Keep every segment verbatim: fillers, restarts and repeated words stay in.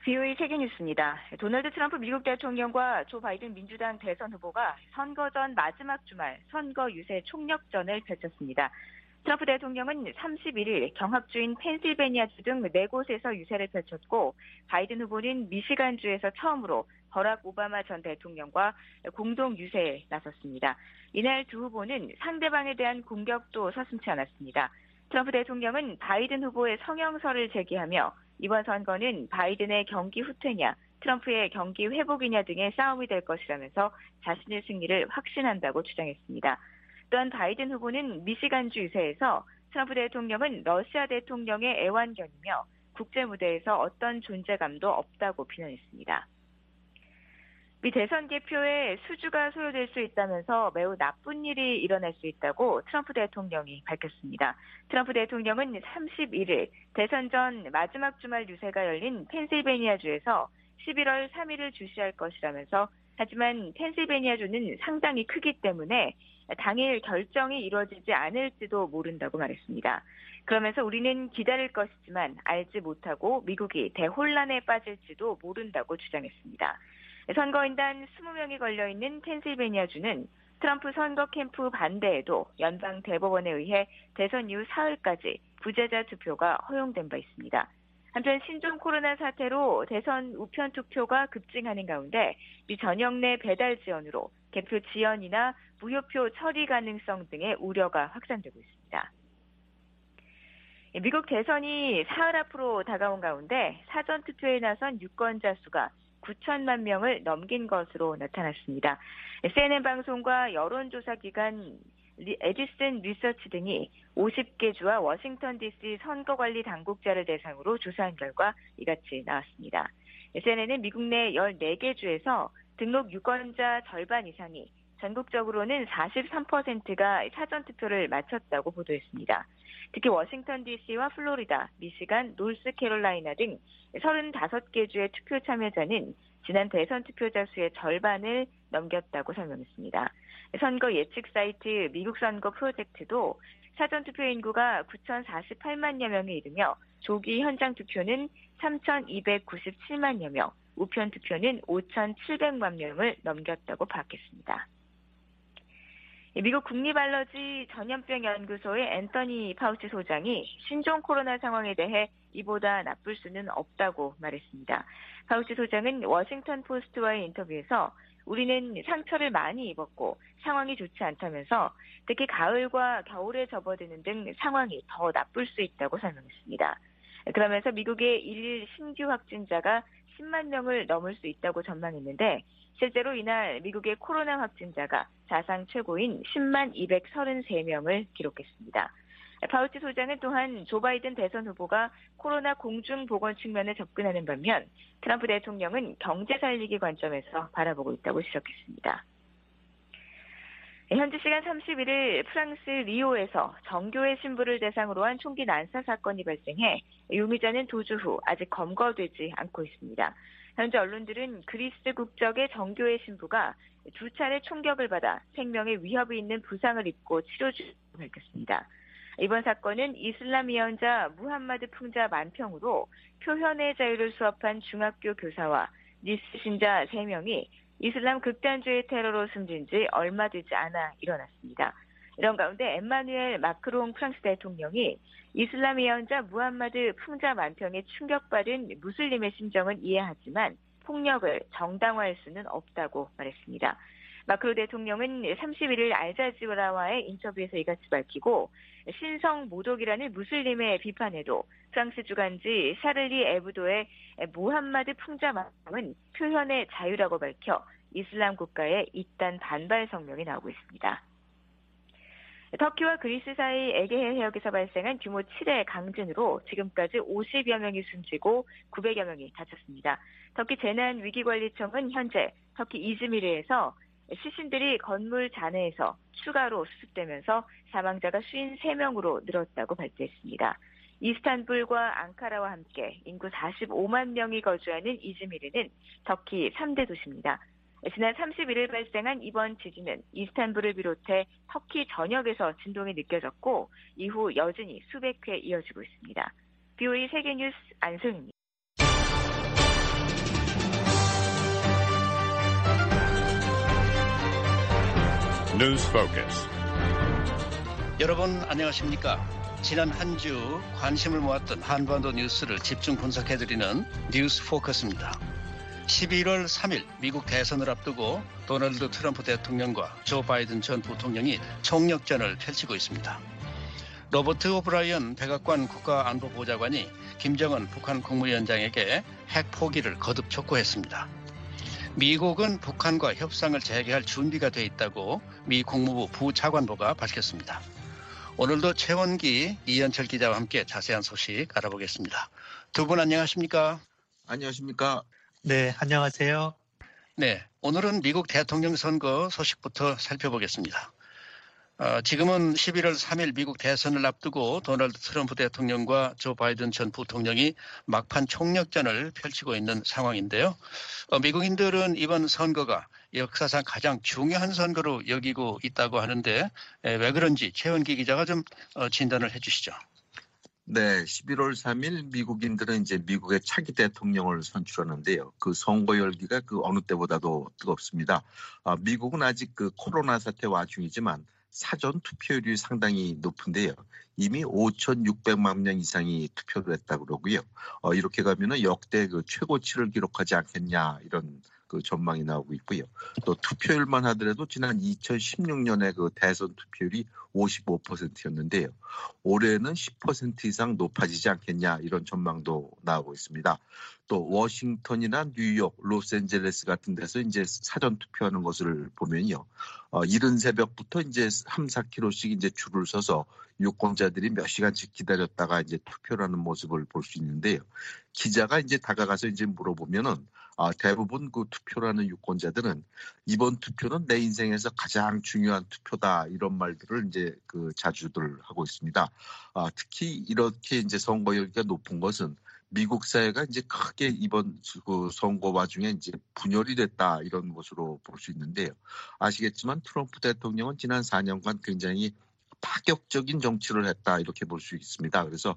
비오에이 세계뉴스입니다. 도널드 트럼프 미국 대통령과 조 바이든 민주당 대선 후보가 선거 전 마지막 주말 선거 유세 총력전을 펼쳤습니다. 트럼프 대통령은 삼십일일 경합주인 펜실베니아주 등 네 곳에서 유세를 펼쳤고 바이든 후보는 미시간주에서 처음으로 버락 오바마 전 대통령과 공동 유세에 나섰습니다. 이날 두 후보는 상대방에 대한 공격도 서슴지 않았습니다. 트럼프 대통령은 바이든 후보의 성형설을 제기하며 이번 선거는 바이든의 경기 후퇴냐, 트럼프의 경기 회복이냐 등의 싸움이 될 것이라면서 자신의 승리를 확신한다고 주장했습니다. 또한 바이든 후보는 미시간주 유세에서 트럼프 대통령은 러시아 대통령의 애완견이며 국제 무대에서 어떤 존재감도 없다고 비난했습니다. 미 대선 개표에 수주가 소요될 수 있다면서 매우 나쁜 일이 일어날 수 있다고 트럼프 대통령이 밝혔습니다. 트럼프 대통령은 삼십일일 대선 전 마지막 주말 유세가 열린 펜실베니아주에서 십일월 삼일을 주시할 것이라면서 하지만 펜실베니아주는 상당히 크기 때문에 당일 결정이 이루어지지 않을지도 모른다고 말했습니다. 그러면서 우리는 기다릴 것이지만 알지 못하고 미국이 대혼란에 빠질지도 모른다고 주장했습니다. 선거인단 이십 명이 걸려있는 펜실베니아주는 트럼프 선거 캠프 반대에도 연방 대법원에 의해 대선 이후 사흘까지 부재자 투표가 허용된 바 있습니다. 한편 신종 코로나 사태로 대선 우편 투표가 급증하는 가운데 미 전역 내 배달 지연으로 개표 지연이나 무효표 처리 가능성 등의 우려가 확산되고 있습니다. 미국 대선이 사흘 앞으로 다가온 가운데 사전투표에 나선 유권자 수가 구천만 명을 넘긴 것으로 나타났습니다. 씨엔엔 방송과 여론조사 기관 에디슨 리서치 등이 오십 개 주와 워싱턴 디씨 선거관리 당국자를 대상으로 조사한 결과 이같이 나왔습니다. 씨엔엔은 미국 내 열네 개 주에서 등록 유권자 절반 이상이 전국적으로는 사십삼 퍼센트가 사전투표를 마쳤다고 보도했습니다. 특히 워싱턴 디씨와 플로리다, 미시간, 노스캐롤라이나 등 서른다섯 개 주의 투표 참여자는 지난 대선 투표자 수의 절반을 넘겼다고 설명했습니다. 선거 예측 사이트 미국 선거 프로젝트도 사전투표 인구가 구천사십팔만여 명에 이르며 조기 현장 투표는 삼천이백구십칠만여 명, 우편 투표는 오천칠백만 명을 넘겼다고 밝혔습니다. 미국 국립알러지 전염병 연구소의 앤서니 파우치 소장이 신종 코로나 상황에 대해 이보다 나쁠 수는 없다고 말했습니다. 파우치 소장은 워싱턴 포스트와의 인터뷰에서 우리는 상처를 많이 입었고 상황이 좋지 않다면서 특히 가을과 겨울에 접어드는 등 상황이 더 나쁠 수 있다고 설명했습니다. 그러면서 미국의 일일 신규 확진자가 십만 명을 넘을 수 있다고 전망했는데 실제로 이날 미국의 코로나 확진자가 사상 최고인 십만 이백삼십삼 명을 기록했습니다. 파우치 소장은 또한 조 바이든 대선 후보가 코로나 공중보건 측면에 접근하는 반면 트럼프 대통령은 경제 살리기 관점에서 바라보고 있다고 지적했습니다. 현지 시간 삼십일일 프랑스 리오에서 정교회 신부를 대상으로 한 총기 난사 사건이 발생해 용의자는 도주 후 아직 검거되지 않고 있습니다. 현재 언론들은 그리스 국적의 정교회 신부가 두 차례 총격을 받아 생명에 위협이 있는 부상을 입고 치료 중이라고 밝혔습니다. 이번 사건은 이슬람 예언자 무함마드 풍자 만평으로 표현의 자유를 수업한 중학교 교사와 니스 신자 세 명이 이슬람 극단주의 테러로 숨진 지 얼마 되지 않아 일어났습니다. 이런 가운데 엠마누엘 마크롱 프랑스 대통령이 이슬람 예언자 무함마드 풍자 만평에 충격받은 무슬림의 심정은 이해하지만 폭력을 정당화할 수는 없다고 말했습니다. 마크롱 대통령은 삼십일일 알자지라와의 인터뷰에서 이같이 밝히고 신성 모독이라는 무슬림의 비판에도 프랑스 주간지 샤를리 에브도의 무함마드 풍자 만평은 표현의 자유라고 밝혀 이슬람 국가의 이단 반발 성명이 나오고 있습니다. 터키와 그리스 사이 에게해 해역에서 발생한 규모 칠의 강진으로 지금까지 오십여 명이 숨지고 구백여 명이 다쳤습니다. 터키 재난위기관리청은 현재 터키 이즈미르에서 시신들이 건물 잔해에서 추가로 수습되면서 사망자가 오십삼 명으로 늘었다고 발표했습니다. 이스탄불과 앙카라와 함께 인구 사십오만 명이 거주하는 이즈미르는 터키 삼 대 도시입니다. 지난 삼십일일 발생한 이번 지진은 이스탄불을 비롯해 터키 전역에서 진동이 느껴졌고 이후 여진이 수백 회 이어지고 있습니다. 비오에이 세계뉴스 안소영입니다. News Focus. 여러분 안녕하십니까? 지난 한 주 관심을 모았던 한반도 뉴스를 집중 분석해드리는 뉴스 포커스입니다. 십일월 삼일 미국 대선을 앞두고 도널드 트럼프 대통령과 조 바이든 전 부통령이 총력전을 펼치고 있습니다. 로버트 오브라이언 백악관 국가안보보좌관이 김정은 북한 국무위원장에게 핵 포기를 거듭 촉구했습니다. 미국은 북한과 협상을 재개할 준비가 돼 있다고 미 국무부 부차관보가 밝혔습니다. 오늘도 최원기, 이현철 기자와 함께 자세한 소식 알아보겠습니다. 두 분 안녕하십니까? 안녕하십니까? 네, 안녕하세요. 네, 오늘은 미국 대통령 선거 소식부터 살펴보겠습니다. 어, 지금은 십일월 삼일 미국 대선을 앞두고 도널드 트럼프 대통령과 조 바이든 전 부통령이 막판 총력전을 펼치고 있는 상황인데요. 어, 미국인들은 이번 선거가 역사상 가장 중요한 선거로 여기고 있다고 하는데 에, 왜 그런지 최원기 기자가 좀 어, 진단을 해 주시죠. 네, 십일월 삼일 미국인들은 이제 미국의 차기 대통령을 선출하는데요. 그 선거 열기가 그 어느 때보다도 뜨겁습니다. 아, 미국은 아직 그 코로나 사태 와중이지만 사전 투표율이 상당히 높은데요. 이미 오천육백만 명 이상이 투표를 했다고 그러고요. 어, 이렇게 가면은 역대 그 최고치를 기록하지 않겠냐 이런 그 전망이 나오고 있고요. 또 투표율만 하더라도 지난 이천십육 년에 그 대선 투표율이 오십오 퍼센트였는데요. 올해는 십 퍼센트 이상 높아지지 않겠냐 이런 전망도 나오고 있습니다. 또 워싱턴이나 뉴욕, 로스앤젤레스 같은 데서 이제 사전 투표하는 것을 보면요. 어, 이른 새벽부터 이제 삼, 사 킬로미터씩 이제 줄을 서서 유권자들이 몇 시간씩 기다렸다가 이제 투표를 하는 모습을 볼 수 있는데요. 기자가 이제 다가가서 이제 물어보면은 아, 대부분 그 투표를 하는 유권자들은 이번 투표는 내 인생에서 가장 중요한 투표다 이런 말들을 이제 그 자주들 하고 있습니다. 아, 특히 이렇게 이제 선거 열기가 높은 것은 미국 사회가 이제 크게 이번 그 선거 와중에 이제 분열이 됐다 이런 것으로 볼 수 있는데요. 아시겠지만 트럼프 대통령은 지난 사 년간 굉장히 파격적인 정치를 했다 이렇게 볼 수 있습니다. 그래서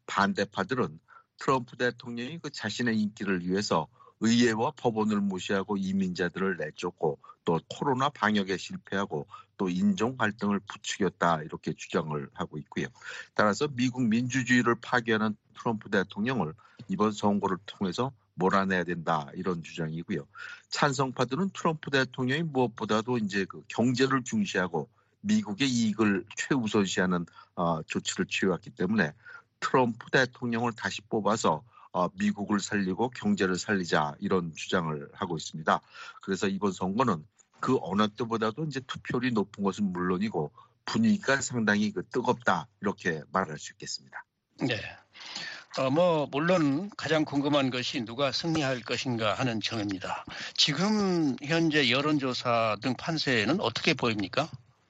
반대파들은 트럼프 대통령이 그 자신의 인기를 위해서 의회와 법원을 무시하고 이민자들을 내쫓고 또 코로나 방역에 실패하고 또 인종 갈등을 부추겼다 이렇게 주장을 하고 있고요. 따라서 미국 민주주의를 파괴하는 트럼프 대통령을 이번 선거를 통해서 몰아내야 된다 이런 주장이고요. 찬성파들은 트럼프 대통령이 무엇보다도 이제 그 경제를 중시하고 미국의 이익을 최우선시하는 어, 조치를 취해왔기 때문에 트럼프 대통령을 다시 뽑아서 어, 미국을 살리고 경제를 살리자 이런 주장을 하고 있습니다. 그래서 이번 선거는 그 어느 때보다도 이제 투표율이 높은 것은 물론이고 분위기가 상당히 그 뜨겁다 이렇게 말할 수 있겠습니다. 네. 어, 뭐 물론 가장 궁금한 것이 누가 승리할 것인가 하는 점입니다. 지금 현재 여론조사 등 판세는 어떻게 보입니까?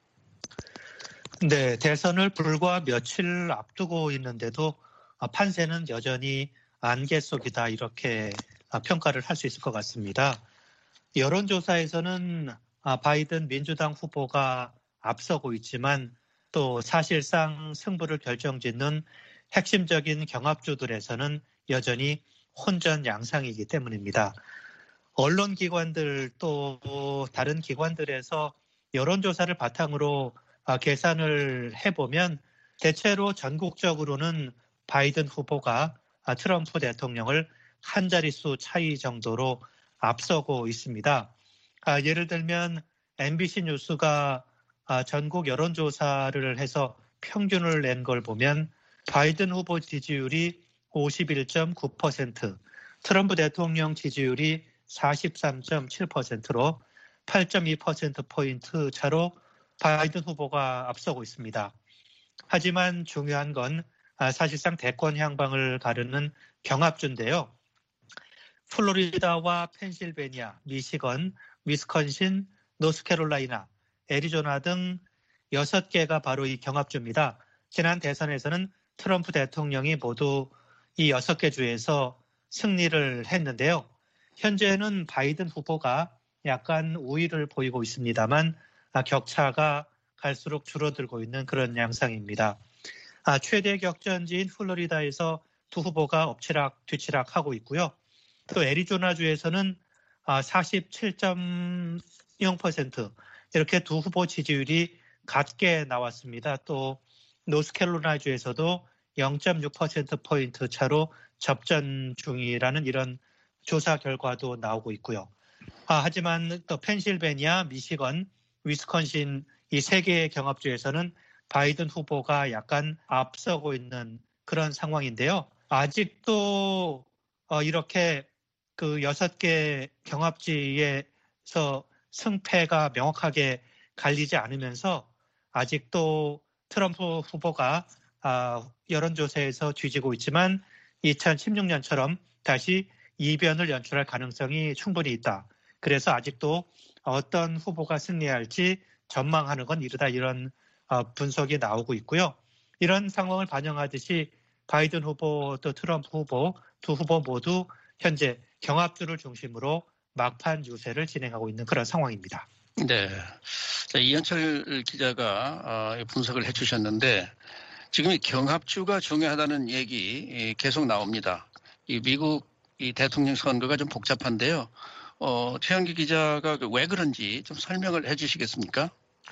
네, 대선을 불과 며칠 앞두고 있는데도 판세는 여전히 안개 속이다 이렇게 평가를 할 수 있을 것 같습니다. 여론조사에서는 바이든 민주당 후보가 앞서고 있지만 또 사실상 승부를 결정짓는 핵심적인 경합주들에서는 여전히 혼전 양상이기 때문입니다. 언론기관들 또 다른 기관들에서 여론조사를 바탕으로 계산을 해보면 대체로 전국적으로는 바이든 후보가 트럼프 대통령을 한 자릿수 차이 정도로 앞서고 있습니다. 예를 들면 엠비씨 뉴스가 전국 여론조사를 해서 평균을 낸 걸 보면 바이든 후보 지지율이 오십일 점 구 퍼센트, 트럼프 대통령 지지율이 사십삼 점 칠 퍼센트로 팔 점 이 퍼센트포인트 차로 바이든 후보가 앞서고 있습니다. 하지만 중요한 건 사실상 대권 향방을 가르는 경합주인데요. 플로리다와 펜실베니아, 미시건, 위스콘신, 노스캐롤라이나, 애리조나 등 여섯 개가 바로 이 경합주입니다. 지난 대선에서는 트럼프 대통령이 모두 이 여섯 개 주에서 승리를 했는데요. 현재는 바이든 후보가 약간 우위를 보이고 있습니다만 격차가 갈수록 줄어들고 있는 그런 양상입니다. 최대 격전지인 플로리다에서 두 후보가 엎치락 뒤치락하고 있고요. 또 애리조나주에서는 사십칠 점 영 퍼센트, 이렇게 두 후보 지지율이 같게 나왔습니다. 또 노스캐롤라이나주에서도 영 점 육 퍼센트포인트 차로 접전 중이라는 이런 조사 결과도 나오고 있고요. 아, 하지만 또 펜실베니아, 미시건, 위스콘신 이 세 개의 경합주에서는 바이든 후보가 약간 앞서고 있는 그런 상황인데요. 아직도 어, 이렇게 그 여섯 개 경합지에서 승패가 명확하게 갈리지 않으면서 아직도 트럼프 후보가 아, 여론조사에서 뒤지고 있지만 이천십육 년처럼 다시 이변을 연출할 가능성이 충분히 있다. 그래서 아직도 어떤 후보가 승리할지 전망하는 건 이르다 이런 분석이 나오고 있고요. 이런 상황을 반영하듯이 바이든 후보 또 트럼프 후보 두 후보 모두 현재 경합주를 중심으로 막판 유세를 진행하고 있는 그런 상황입니다. 네, 자, 이현철 기자가 분석을 해주셨는데 지금 경합주가 중요하다는 얘기 계속 나옵니다. 이 미국 이 대통령 선거가 좀 복잡한데요. 어, 최영기 기자가 왜 그런지 좀 설명을 해주시겠습니까?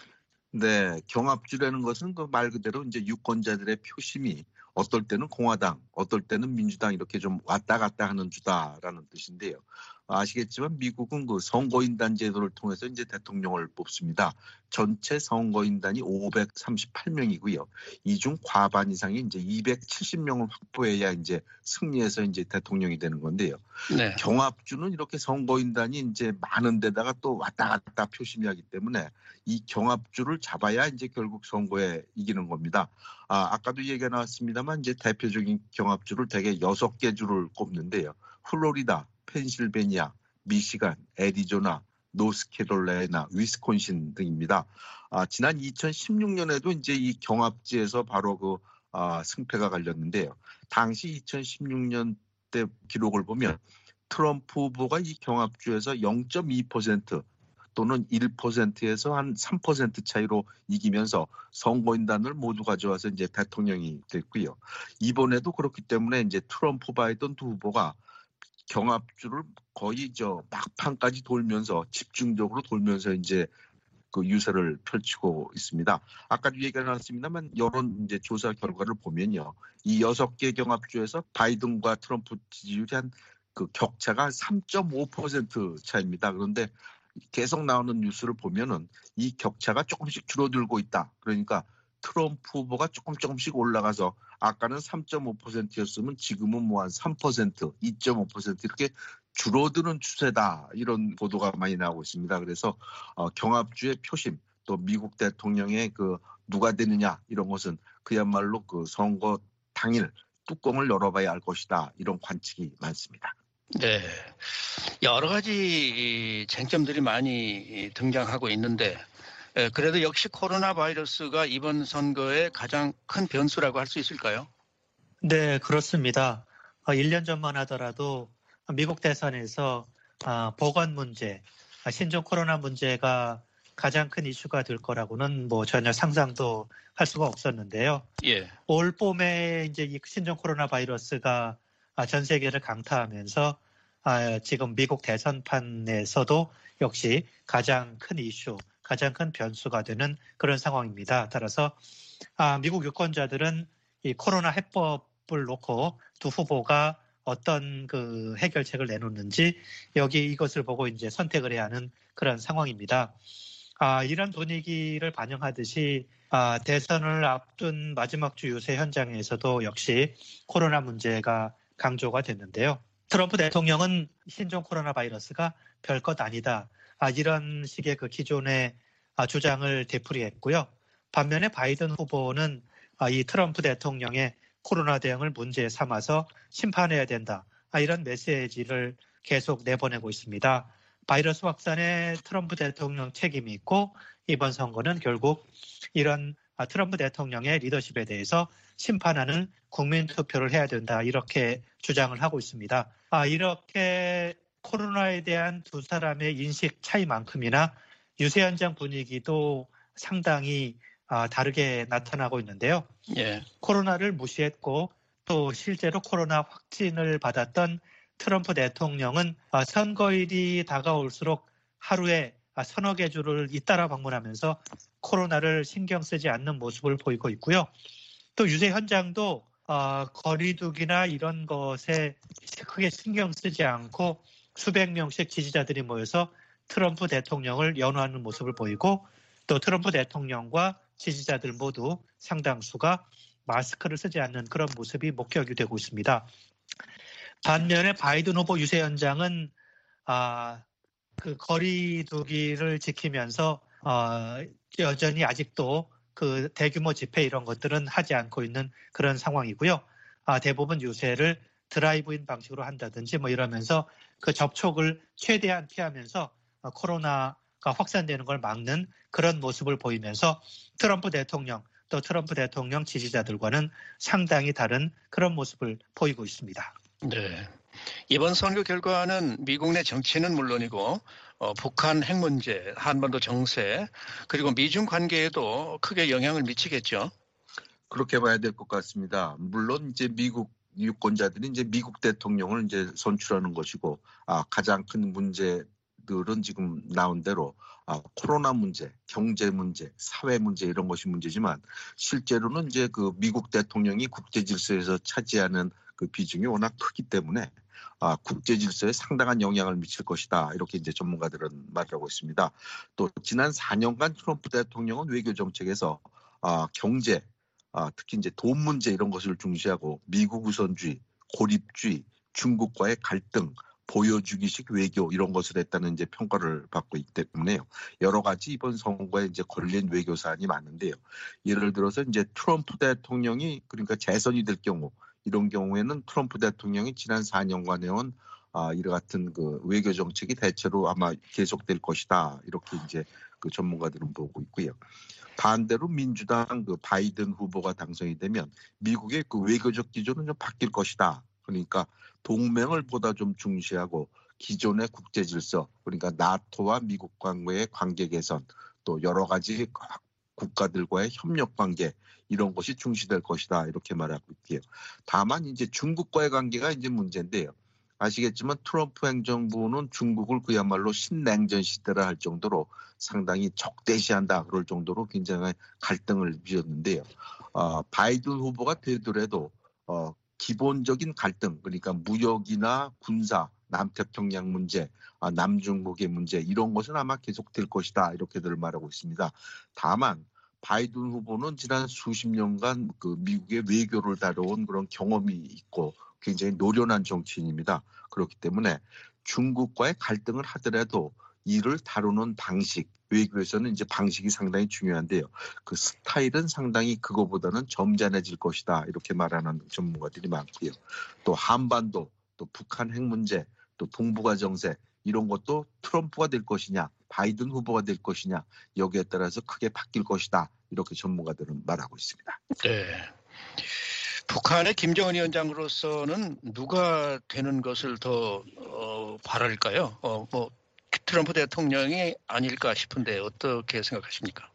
네, 경합주라는 것은 그 말 그대로 이제 유권자들의 표심이 어떨 때는 공화당, 어떨 때는 민주당 이렇게 좀 왔다 갔다 하는 주다라는 뜻인데요. 아시겠지만 미국은 그 선거인단 제도를 통해서 이제 대통령을 뽑습니다. 전체 선거인단이 오백삼십팔 명이고요. 이 중 과반 이상이 이제 이백칠십 명을 확보해야 이제 승리해서 이제 대통령이 되는 건데요. 네. 경합주는 이렇게 선거인단이 이제 많은 데다가 또 왔다 갔다 표심이 하기 때문에 이 경합주를 잡아야 이제 결국 선거에 이기는 겁니다. 아, 아까도 얘기가 나왔습니다만 이제 대표적인 경합주를 대개 여섯 개 주를 꼽는데요. 플로리다, 펜실베니아, 미시간, 애리조나, 노스캐롤라이나, 위스콘신 등입니다. 아, 지난 이천십육 년에도 이제 이 경합지에서 바로 그 아, 승패가 갈렸는데요. 당시 이천십육 년 때 기록을 보면 트럼프 후보가 이 경합주에서 영 점 이 퍼센트 또는 일 퍼센트에서 한 삼 퍼센트 차이로 이기면서 선거인단을 모두 가져와서 이제 대통령이 됐고요. 이번에도 그렇기 때문에 이제 트럼프 바이든 두 후보가 경합주를 거의 저 막판까지 돌면서 집중적으로 돌면서 이제 그 유세를 펼치고 있습니다. 아까도 얘기가 나왔습니다만 여론 이제 조사 결과를 보면요, 이 여섯 개 경합주에서 바이든과 트럼프 지지율이 한 그 격차가 삼 점 오 퍼센트 차입니다. 그런데 계속 나오는 뉴스를 보면은 이 격차가 조금씩 줄어들고 있다. 그러니까 트럼프 후보가 조금 조금씩 올라가서 아까는 삼 점 오 퍼센트였으면 지금은 뭐 한 삼 퍼센트, 이 점 오 퍼센트 이렇게 줄어드는 추세다. 이런 보도가 많이 나오고 있습니다. 그래서 어, 경합주의 표심 또 미국 대통령의 그 누가 되느냐 이런 것은 그야말로 그 선거 당일 뚜껑을 열어봐야 할 것이다. 이런 관측이 많습니다. 네, 여러 가지 쟁점들이 많이 등장하고 있는데 그래도 역시 코로나 바이러스가 이번 선거의 가장 큰 변수라고 할 수 있을까요? 네, 그렇습니다. 일 년 전만 하더라도 미국 대선에서 보건 문제, 신종 코로나 문제가 가장 큰 이슈가 될 거라고는 뭐 전혀 상상도 할 수가 없었는데요. 예. 올 봄에 이제 이 신종 코로나 바이러스가 전 세계를 강타하면서 지금 미국 대선판에서도 역시 가장 큰 이슈, 가장 큰 변수가 되는 그런 상황입니다. 따라서 미국 유권자들은 이 코로나 해법을 놓고 두 후보가 어떤 그 해결책을 내놓는지 여기 이것을 보고 이제 선택을 해야 하는 그런 상황입니다. 아, 이런 분위기를 반영하듯이 아, 대선을 앞둔 마지막 주 유세 현장에서도 역시 코로나 문제가 강조가 됐는데요. 트럼프 대통령은 신종 코로나 바이러스가 별것 아니다. 아, 이런 식의 그 기존의 아, 주장을 되풀이했고요. 반면에 바이든 후보는 아, 이 트럼프 대통령의 코로나 대응을 문제 삼아서 심판해야 된다. 아, 이런 메시지를 계속 내보내고 있습니다. 바이러스 확산에 트럼프 대통령 책임이 있고 이번 선거는 결국 이런 아, 트럼프 대통령의 리더십에 대해서 심판하는 국민 투표를 해야 된다. 이렇게 주장을 하고 있습니다. 아, 이렇게 코로나에 대한 두 사람의 인식 차이만큼이나 유세 현장 분위기도 상당히 아, 다르게 나타나고 있는데요. 예. 코로나를 무시했고 또 실제로 코로나 확진을 받았던 트럼프 대통령은 아, 선거일이 다가올수록 하루에 서너 개 주를 잇따라 방문하면서 코로나를 신경 쓰지 않는 모습을 보이고 있고요. 또 유세 현장도 어, 거리두기나 이런 것에 크게 신경 쓰지 않고 수백 명씩 지지자들이 모여서 트럼프 대통령을 연호하는 모습을 보이고 또 트럼프 대통령과 지지자들 모두 상당수가 마스크를 쓰지 않는 그런 모습이 목격이 되고 있습니다. 반면에 바이든 후보 유세 현장은 아, 그 거리두기를 지키면서 어, 여전히 아직도 그 대규모 집회 이런 것들은 하지 않고 있는 그런 상황이고요. 아, 대부분 유세를 드라이브인 방식으로 한다든지 뭐 이러면서 그 접촉을 최대한 피하면서 어, 코로나가 확산되는 걸 막는 그런 모습을 보이면서 트럼프 대통령 또 트럼프 대통령 지지자들과는 상당히 다른 그런 모습을 보이고 있습니다. 네. 이번 선거 결과는 미국 내 정치는 물론이고 어, 북한 핵 문제, 한반도 정세, 그리고 미중 관계에도 크게 영향을 미치겠죠. 그렇게 봐야 될 것 같습니다. 물론 이제 미국 유권자들이 이제 미국 대통령을 이제 선출하는 것이고, 아, 가장 큰 문제들은 지금 나온 대로 아, 코로나 문제, 경제 문제, 사회 문제 이런 것이 문제지만 실제로는 이제 그 미국 대통령이 국제 질서에서 차지하는 그 비중이 워낙 크기 때문에 아, 국제 질서에 상당한 영향을 미칠 것이다. 이렇게 이제 전문가들은 말하고 있습니다. 또 지난 사 년간 트럼프 대통령은 외교 정책에서 아, 경제, 아, 특히 이제 돈 문제 이런 것을 중시하고 미국 우선주의, 고립주의, 중국과의 갈등, 보여주기식 외교 이런 것을 했다는 이제 평가를 받고 있기 때문에요. 여러 가지 이번 선거에 이제 걸린 외교 사안이 많은데요. 예를 들어서 이제 트럼프 대통령이 그러니까 재선이 될 경우 이런 경우에는 트럼프 대통령이 지난 사 년간 해온 아, 이와 같은 그 외교 정책이 대체로 아마 계속될 것이다. 이렇게 이제 그 전문가들은 보고 있고요. 반대로 민주당 그 바이든 후보가 당선이 되면 미국의 그 외교적 기조는 좀 바뀔 것이다. 그러니까 동맹을 보다 좀 중시하고 기존의 국제 질서, 그러니까 나토와 미국 관계의 관계 개선, 또 여러 가지 국가들과의 협력 관계 이런 것이 중시될 것이다 이렇게 말하고 있고요. 다만 이제 중국과의 관계가 이제 문제인데요. 아시겠지만 트럼프 행정부는 중국을 그야말로 신냉전 시대라 할 정도로 상당히 적대시한다 그럴 정도로 굉장히 갈등을 빚었는데요. 어, 바이든 후보가 되더라도 어, 기본적인 갈등 그러니까 무역이나 군사, 남태평양 문제, 아, 남중국의 문제 이런 것은 아마 계속될 것이다 이렇게들 말하고 있습니다. 다만 바이든 후보는 지난 수십 년간 그 미국의 외교를 다뤄온 그런 경험이 있고 굉장히 노련한 정치인입니다. 그렇기 때문에 중국과의 갈등을 하더라도 이를 다루는 방식, 외교에서는 이제 방식이 상당히 중요한데요. 그 스타일은 상당히 그거보다는 점잖해질 것이다. 이렇게 말하는 전문가들이 많고요. 또 한반도, 또 북한 핵 문제, 또 동북아 정세 이런 것도 트럼프가 될 것이냐, 바이든 후보가 될 것이냐 여기에 따라서 크게 바뀔 것이다. 이렇게 전문가들은 말하고 있습니다. 네. 북한의 김정은 위원장으로서는 누가 되는 것을 더 어, 바랄까요? 어, 뭐 트럼프 대통령이 아닐까 싶은데 어떻게 생각하십니까?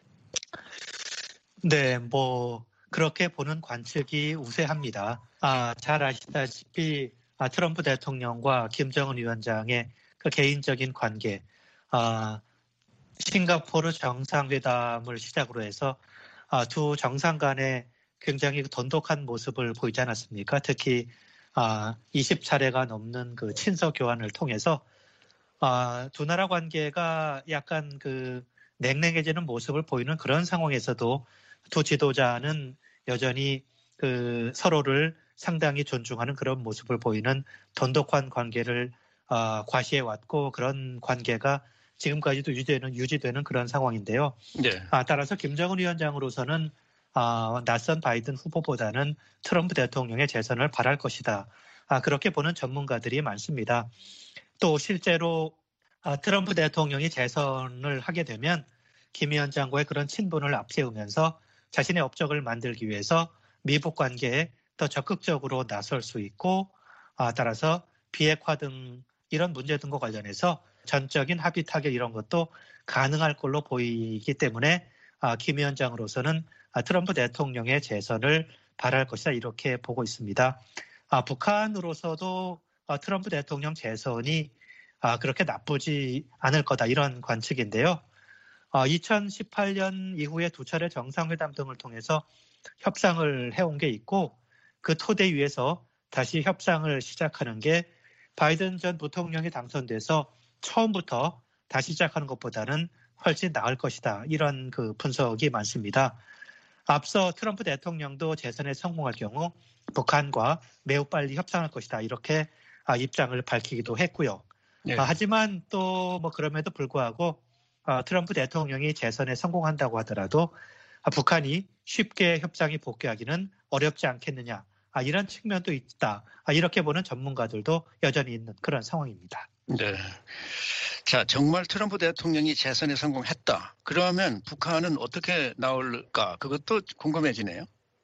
네, 뭐 그렇게 보는 관측이 우세합니다. 아, 잘 아시다시피 아, 트럼프 대통령과 김정은 위원장의 그 개인적인 관계, 아, 싱가포르 정상회담을 시작으로 해서 아, 두 정상 간의 굉장히 돈독한 모습을 보이지 않았습니까? 특히 아, 이십 차례가 넘는 그 친서 교환을 통해서 아, 두 나라 관계가 약간 그 냉랭해지는 모습을 보이는 그런 상황에서도 두 지도자는 여전히 그 서로를 상당히 존중하는 그런 모습을 보이는 돈독한 관계를 아, 과시해 왔고 그런 관계가 지금까지도 유지되는 유지되는 그런 상황인데요. 네. 아, 따라서 김정은 위원장으로서는 아, 낯선 바이든 후보보다는 트럼프 대통령의 재선을 바랄 것이다. 아, 그렇게 보는 전문가들이 많습니다. 또 실제로 아, 트럼프 대통령이 재선을 하게 되면 김 위원장과의 그런 친분을 앞세우면서 자신의 업적을 만들기 위해서 미북 관계에 더 적극적으로 나설 수 있고 아, 따라서 비핵화 등 이런 문제 등과 관련해서 전적인 합의 타결 이런 것도 가능할 걸로 보이기 때문에 아, 김 위원장으로서는 아, 트럼프 대통령의 재선을 바랄 것이다 이렇게 보고 있습니다. 아, 북한으로서도 아, 트럼프 대통령 재선이 아, 그렇게 나쁘지 않을 거다 이런 관측인데요. 어, 이천십팔 년 이후에 두 차례 정상회담 등을 통해서 협상을 해온 게 있고 그 토대 위에서 다시 협상을 시작하는 게 바이든 전 부통령이 당선돼서 처음부터 다시 시작하는 것보다는 훨씬 나을 것이다. 이런 그 분석이 많습니다. 앞서 트럼프 대통령도 재선에 성공할 경우 북한과 매우 빨리 협상할 것이다. 이렇게 입장을 밝히기도 했고요. 네. 하지만 또 뭐 그럼에도 불구하고 트럼프 대통령이 재선에 성공한다고 하더라도 북한이 쉽게 협상이 복귀하기는 어렵지 않겠느냐. 이런 측면도 있다. 이렇게 보는 전문가들도 여전히 있는 그런 상황입니다. 네. 자, 정말 트럼프 대통령이 재선에 성공했다. 그러면 북한은 어떻게 나올까? 그것도 궁금해지네요.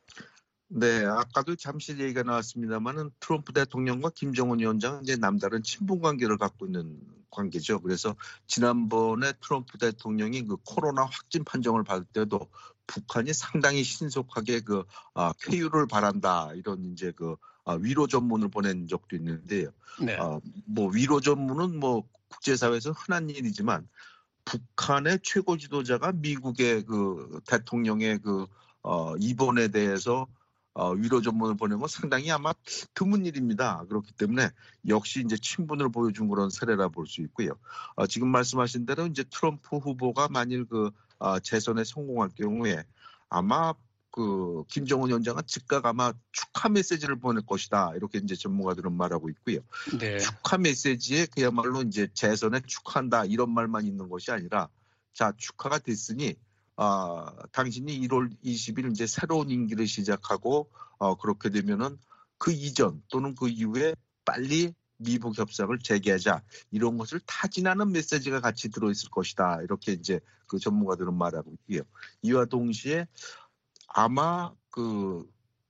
네, 아까도 잠시 얘기가 나왔습니다만은 트럼프 대통령과 김정은 위원장은 이제 남다른 친분 관계를 갖고 있는 관계죠. 그래서 지난번에 트럼프 대통령이 그 코로나 확진 판정을 받을 때도 북한이 상당히 신속하게 그 아, 쾌유를 바란다 이런 이제 그 아, 위로 전문을 보낸 적도 있는데요. 네. 아, 뭐 위로 전문은 뭐 국제사회에서 흔한 일이지만 북한의 최고 지도자가 미국의 그 대통령의 그 어, 입원에 대해서 어, 위로 전문을 보내는 건 상당히 아마 드문 일입니다. 그렇기 때문에 역시 이제 친분을 보여준 그런 사례라 볼 수 있고요. 어, 지금 말씀하신 대로 이제 트럼프 후보가 만일 그 어, 재선에 성공할 경우에 아마 그 김정은 위원장은 즉각 아마 축하 메시지를 보낼 것이다. 이렇게 이제 전문가들은 말하고 있고요. 네. 축하 메시지에 그야말로 이제 재선에 축하한다 이런 말만 있는 것이 아니라 자 축하가 됐으니 아, 당신이 일월 이십일 이제 새로운 임기를 시작하고 어, 그렇게 되면은 그 이전 또는 그 이후에 빨리 미북 협상을 재개하자 이런 것을 타진하는 메시지가 같이 들어있을 것이다 이렇게 이제 그 전문가들은 말하고 있고요. 이와 동시에 아마 그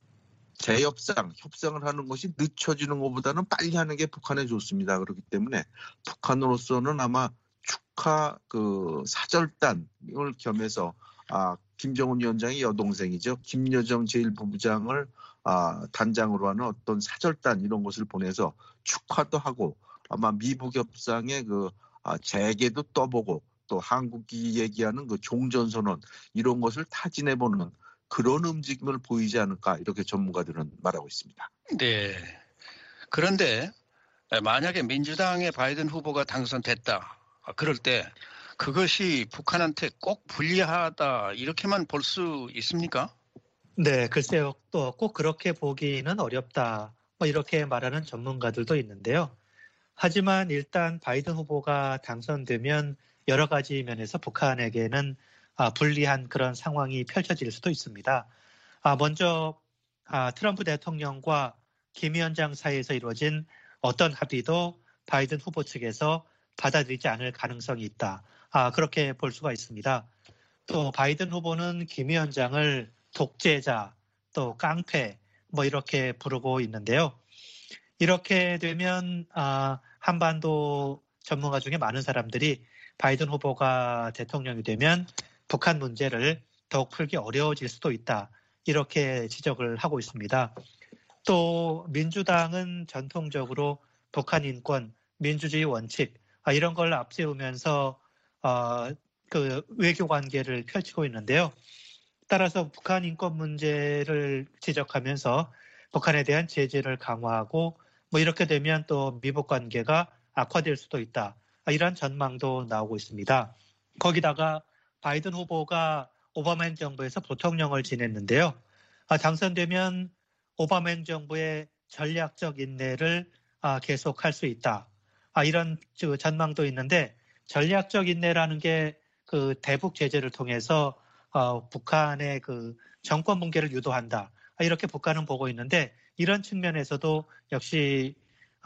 재협상 협상을 하는 것이 늦춰지는 것보다는 빨리 하는 게 북한에 좋습니다. 그렇기 때문에 북한으로서는 아마 축하 그 사절단을 겸해서 아, 김정은 위원장의 여동생이죠. 김여정 제일 부부장을 아, 단장으로 하는 어떤 사절단 이런 것을 보내서 축하도 하고 아마 미북 협상의 그 아, 재개도 떠보고 또 한국이 얘기하는 그 종전선언 이런 것을 타진해보는 그런 움직임을 보이지 않을까 이렇게 전문가들은 말하고 있습니다. 네. 그런데 만약에 민주당의 바이든 후보가 당선됐다. 그럴 때 그것이 북한한테 꼭 불리하다 이렇게만 볼 수 있습니까? 네, 글쎄요. 또 꼭 그렇게 보기는 어렵다. 뭐 이렇게 말하는 전문가들도 있는데요. 하지만 일단 바이든 후보가 당선되면 여러 가지 면에서 북한에게는 불리한 그런 상황이 펼쳐질 수도 있습니다. 먼저 트럼프 대통령과 김 위원장 사이에서 이루어진 어떤 합의도 바이든 후보 측에서 받아들이지 않을 가능성이 있다. 아, 그렇게 볼 수가 있습니다. 또 바이든 후보는 김 위원장을 독재자, 또 깡패, 뭐 이렇게 부르고 있는데요. 이렇게 되면 아, 한반도 전문가 중에 많은 사람들이 바이든 후보가 대통령이 되면 북한 문제를 더욱 풀기 어려워질 수도 있다. 이렇게 지적을 하고 있습니다. 또 민주당은 전통적으로 북한 인권, 민주주의 원칙 이런 걸 앞세우면서 어, 그 외교 관계를 펼치고 있는데요. 따라서 북한 인권 문제를 지적하면서 북한에 대한 제재를 강화하고 뭐 이렇게 되면 또 미북 관계가 악화될 수도 있다. 이런 전망도 나오고 있습니다. 거기다가 바이든 후보가 오바마 행정부에서 부통령을 지냈는데요. 당선되면 오바마 행정부의 전략적 인내를 계속할 수 있다. 이런 전망도 있는데 전략적 인내라는 게 그 대북 제재를 통해서 북한의 그 정권 붕괴를 유도한다. 이렇게 북한은 보고 있는데 이런 측면에서도 역시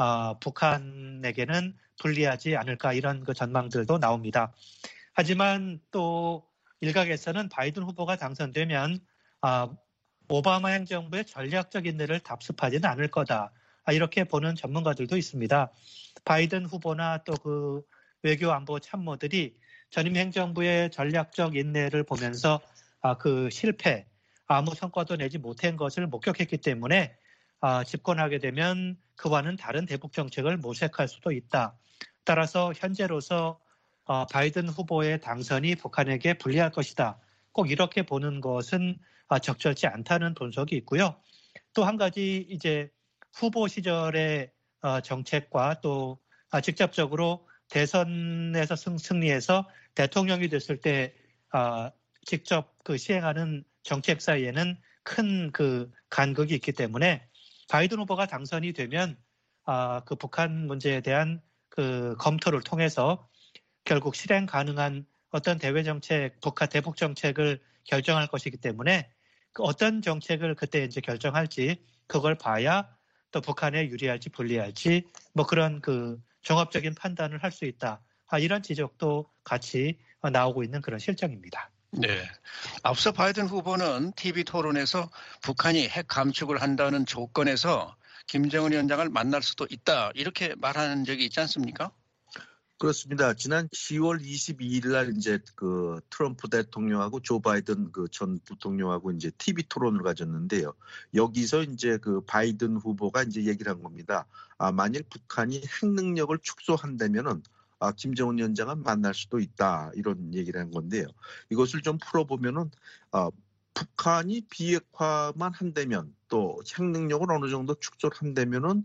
북한에게는 불리하지 않을까 이런 그 전망들도 나옵니다. 하지만 또 일각에서는 바이든 후보가 당선되면 오바마 행정부의 전략적 인내를 답습하지는 않을 거다. 이렇게 보는 전문가들도 있습니다. 바이든 후보나 또 그 외교 안보 참모들이 전임 행정부의 전략적 인내를 보면서 그 실패, 아무 성과도 내지 못한 것을 목격했기 때문에 집권하게 되면 그와는 다른 대북 정책을 모색할 수도 있다. 따라서 현재로서 어, 바이든 후보의 당선이 북한에게 불리할 것이다. 꼭 이렇게 보는 것은 아, 적절치 않다는 분석이 있고요. 또 한 가지 이제 후보 시절의 어, 정책과 또 아, 직접적으로 대선에서 승, 승리해서 대통령이 됐을 때 아, 직접 그 시행하는 정책 사이에는 큰 그 간극이 있기 때문에 바이든 후보가 당선이 되면 아, 그 북한 문제에 대한 그 검토를 통해서 결국 실행 가능한 어떤 대외 정책, 북한 대북 정책을 결정할 것이기 때문에 그 어떤 정책을 그때 이제 결정할지 그걸 봐야 또 북한에 유리할지 불리할지 뭐 그런 그 종합적인 판단을 할 수 있다. 아, 이런 지적도 같이 나오고 있는 그런 실정입니다. 네. 앞서 바이든 후보는 티비 토론에서 북한이 핵 감축을 한다는 조건에서 김정은 위원장을 만날 수도 있다. 이렇게 말하는 적이 있지 않습니까? 그렇습니다. 지난 시월 이십이일 날 이제 그 트럼프 대통령하고 조 바이든 그 전 부통령하고 이제 티비 토론을 가졌는데요. 여기서 이제 그 바이든 후보가 이제 얘기를 한 겁니다. 아, 만일 북한이 핵 능력을 축소한다면은 아, 김정은 위원장은 만날 수도 있다. 이런 얘기를 한 건데요. 이것을 좀 풀어보면은 아, 북한이 비핵화만 한다면 또 핵 능력을 어느 정도 축소를 한다면은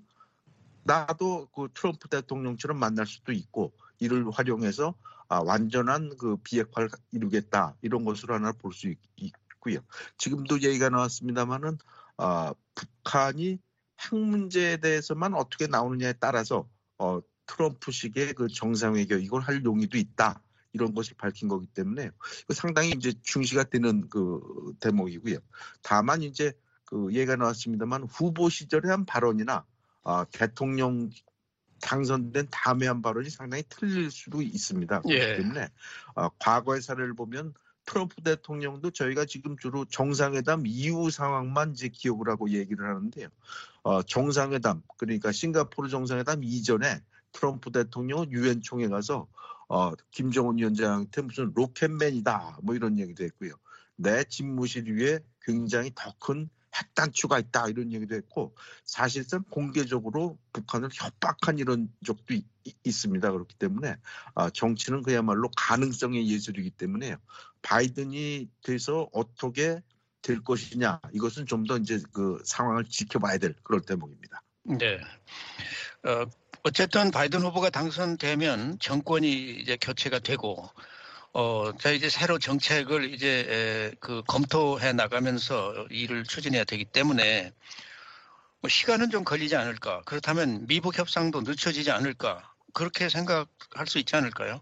나도 그 트럼프 대통령처럼 만날 수도 있고 이를 활용해서 아, 완전한 그 비핵화를 이루겠다 이런 것으로 하나 볼 수 있고요. 지금도 얘기가 나왔습니다만은 아, 북한이 핵 문제에 대해서만 어떻게 나오느냐에 따라서 어, 트럼프식의 그 정상회견 이걸 할 용의도 있다 이런 것을 밝힌 거기 때문에 상당히 이제 중시가 되는 그 대목이고요. 다만 이제 그 얘기가 나왔습니다만 후보 시절에 한 발언이나 아, 대통령 당선된 다음에 한 발언이 상당히 틀릴 수도 있습니다. 그렇기 예. 때문에 아, 과거의 사례를 보면 트럼프 대통령도 저희가 지금 주로 정상회담 이후 상황만 이제 기억을 하고 얘기를 하는데요. 어, 정상회담 그러니까 싱가포르 정상회담 이전에 트럼프 대통령은 유엔 총회 가서 어, 김정은 위원장한테 무슨 로켓맨이다 뭐 이런 얘기도 했고요. 내 집무실 위에 굉장히 더 큰 핵단추가 있다 이런 얘기도 했고 사실상 공개적으로 북한을 협박한 이런 적도 있, 있습니다. 그렇기 때문에 아, 정치는 그야말로 가능성의 예술이기 때문에 바이든이 돼서 어떻게 될 것이냐 이것은 좀 더 이제 그 상황을 지켜봐야 될 그럴 대목입니다. 네. 어, 어쨌든 바이든 후보가 당선되면 정권이 이제 교체가 되고 어, 자, 이제 새로 정책을 이제, 에, 그, 검토해 나가면서 일을 추진해야 되기 때문에, 뭐 시간은 좀 걸리지 않을까. 그렇다면 미북 협상도 늦춰지지 않을까. 그렇게 생각할 수 있지 않을까요?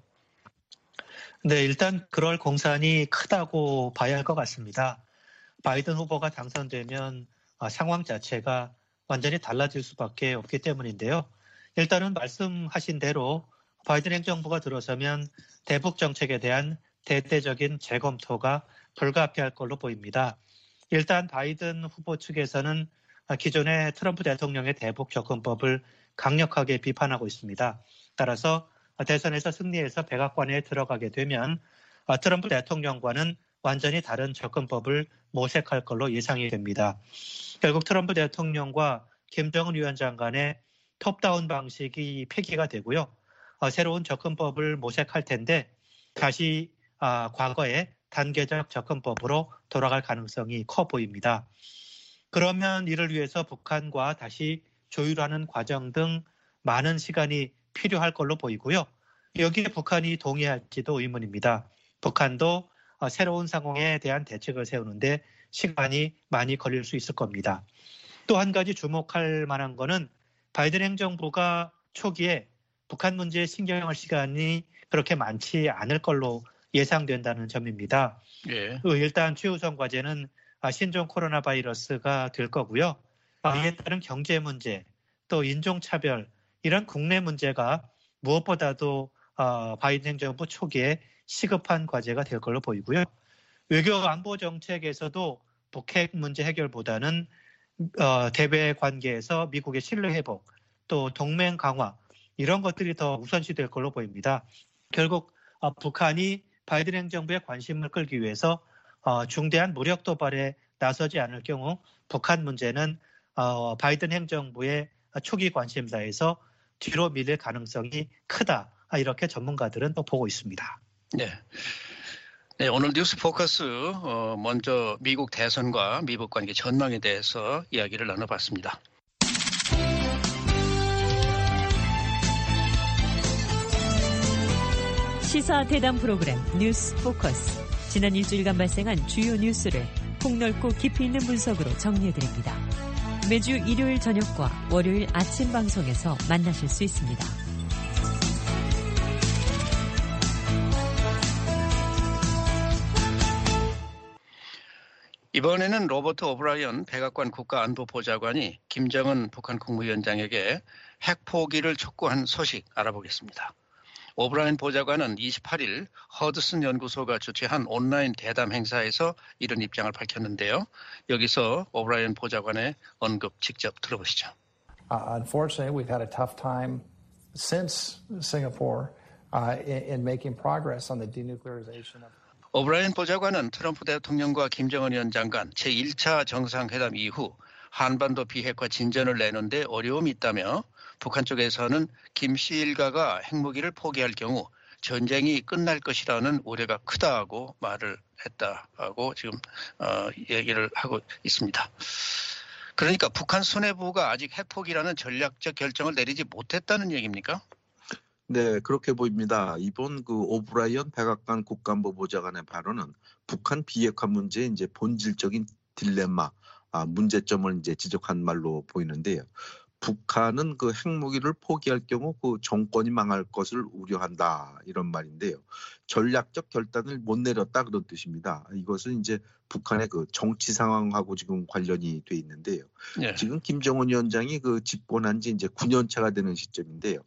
네, 일단 그럴 공산이 크다고 봐야 할 것 같습니다. 바이든 후보가 당선되면 아, 상황 자체가 완전히 달라질 수밖에 없기 때문인데요. 일단은 말씀하신 대로 바이든 행정부가 들어서면 대북 정책에 대한 대대적인 재검토가 불가피할 걸로 보입니다. 일단 바이든 후보 측에서는 기존의 트럼프 대통령의 대북 접근법을 강력하게 비판하고 있습니다. 따라서 대선에서 승리해서 백악관에 들어가게 되면 트럼프 대통령과는 완전히 다른 접근법을 모색할 걸로 예상이 됩니다. 결국 트럼프 대통령과 김정은 위원장 간의 톱다운 방식이 폐기가 되고요. 새로운 접근법을 모색할 텐데 다시 과거의 단계적 접근법으로 돌아갈 가능성이 커 보입니다. 그러면 이를 위해서 북한과 다시 조율하는 과정 등 많은 시간이 필요할 걸로 보이고요. 여기에 북한이 동의할지도 의문입니다. 북한도 새로운 상황에 대한 대책을 세우는데 시간이 많이 걸릴 수 있을 겁니다. 또 한 가지 주목할 만한 것은 바이든 행정부가 초기에 북한 문제에 신경할 시간이 그렇게 많지 않을 걸로 예상된다는 점입니다. 예. 일단 최우선 과제는 신종 코로나 바이러스가 될 거고요. 이에 따른 경제 문제, 또 인종차별, 이런 국내 문제가 무엇보다도 바이든 행정부 초기에 시급한 과제가 될 걸로 보이고요. 외교 안보 정책에서도 북핵 문제 해결보다는 대외 관계에서 미국의 신뢰 회복, 또 동맹 강화, 이런 것들이 더 우선시 될 걸로 보입니다. 결국 북한이 바이든 행정부의 관심을 끌기 위해서 중대한 무력 도발에 나서지 않을 경우 북한 문제는 바이든 행정부의 초기 관심사에서 뒤로 밀릴 가능성이 크다. 이렇게 전문가들은 또 보고 있습니다. 네. 네, 오늘 뉴스 포커스 어, 먼저 미국 대선과 미국 관계 전망에 대해서 이야기를 나눠봤습니다. 시사 대담 프로그램 뉴스 포커스. 지난 일주일간 발생한 주요 뉴스를 폭넓고 깊이 있는 분석으로 정리해드립니다. 매주 일요일 저녁과 월요일 아침 방송에서 만나실 수 있습니다. 이번에는 로버트 오브라이언 백악관 국가안보보좌관이 김정은 북한 국무위원장에게 핵 포기를 촉구한 소식 알아보겠습니다. 오브라이언 보좌관은 이십팔 일 허드슨 연구소가 주최한 온라인 대담 행사에서 이런 입장을 밝혔는데요. 여기서 오브라이언 보좌관의 언급 직접 들어보시죠. Uh, unfortunately, we've had a tough time since Singapore uh, in, in making progress on the denuclearization of. 오브라이언 보좌관은 트럼프 대통령과 김정은 위원장 간 제일 차 정상회담 이후 한반도 비핵화 진전을 내는데 어려움이 있다며 북한 쪽에서는 김 씨 일가가 핵무기를 포기할 경우 전쟁이 끝날 것이라는 우려가 크다고 말을 했다고 지금 어, 얘기를 하고 있습니다. 그러니까 북한 수뇌부가 아직 핵포기라는 전략적 결정을 내리지 못했다는 얘기입니까? 네, 그렇게 보입니다. 이번 그 오브라이언 백악관 국가안보보좌관의 발언은 북한 비핵화 문제의 이제 본질적인 딜레마, 아, 문제점을 이제 지적한 말로 보이는데요. 북한은 그 핵무기를 포기할 경우 그 정권이 망할 것을 우려한다 이런 말인데요. 전략적 결단을 못 내렸다 그런 뜻입니다. 이것은 이제 북한의 그 정치 상황하고 지금 관련이 돼 있는데요. 네. 지금 김정은 위원장이 그 집권한 지 이제 구 년 차가 되는 시점인데요.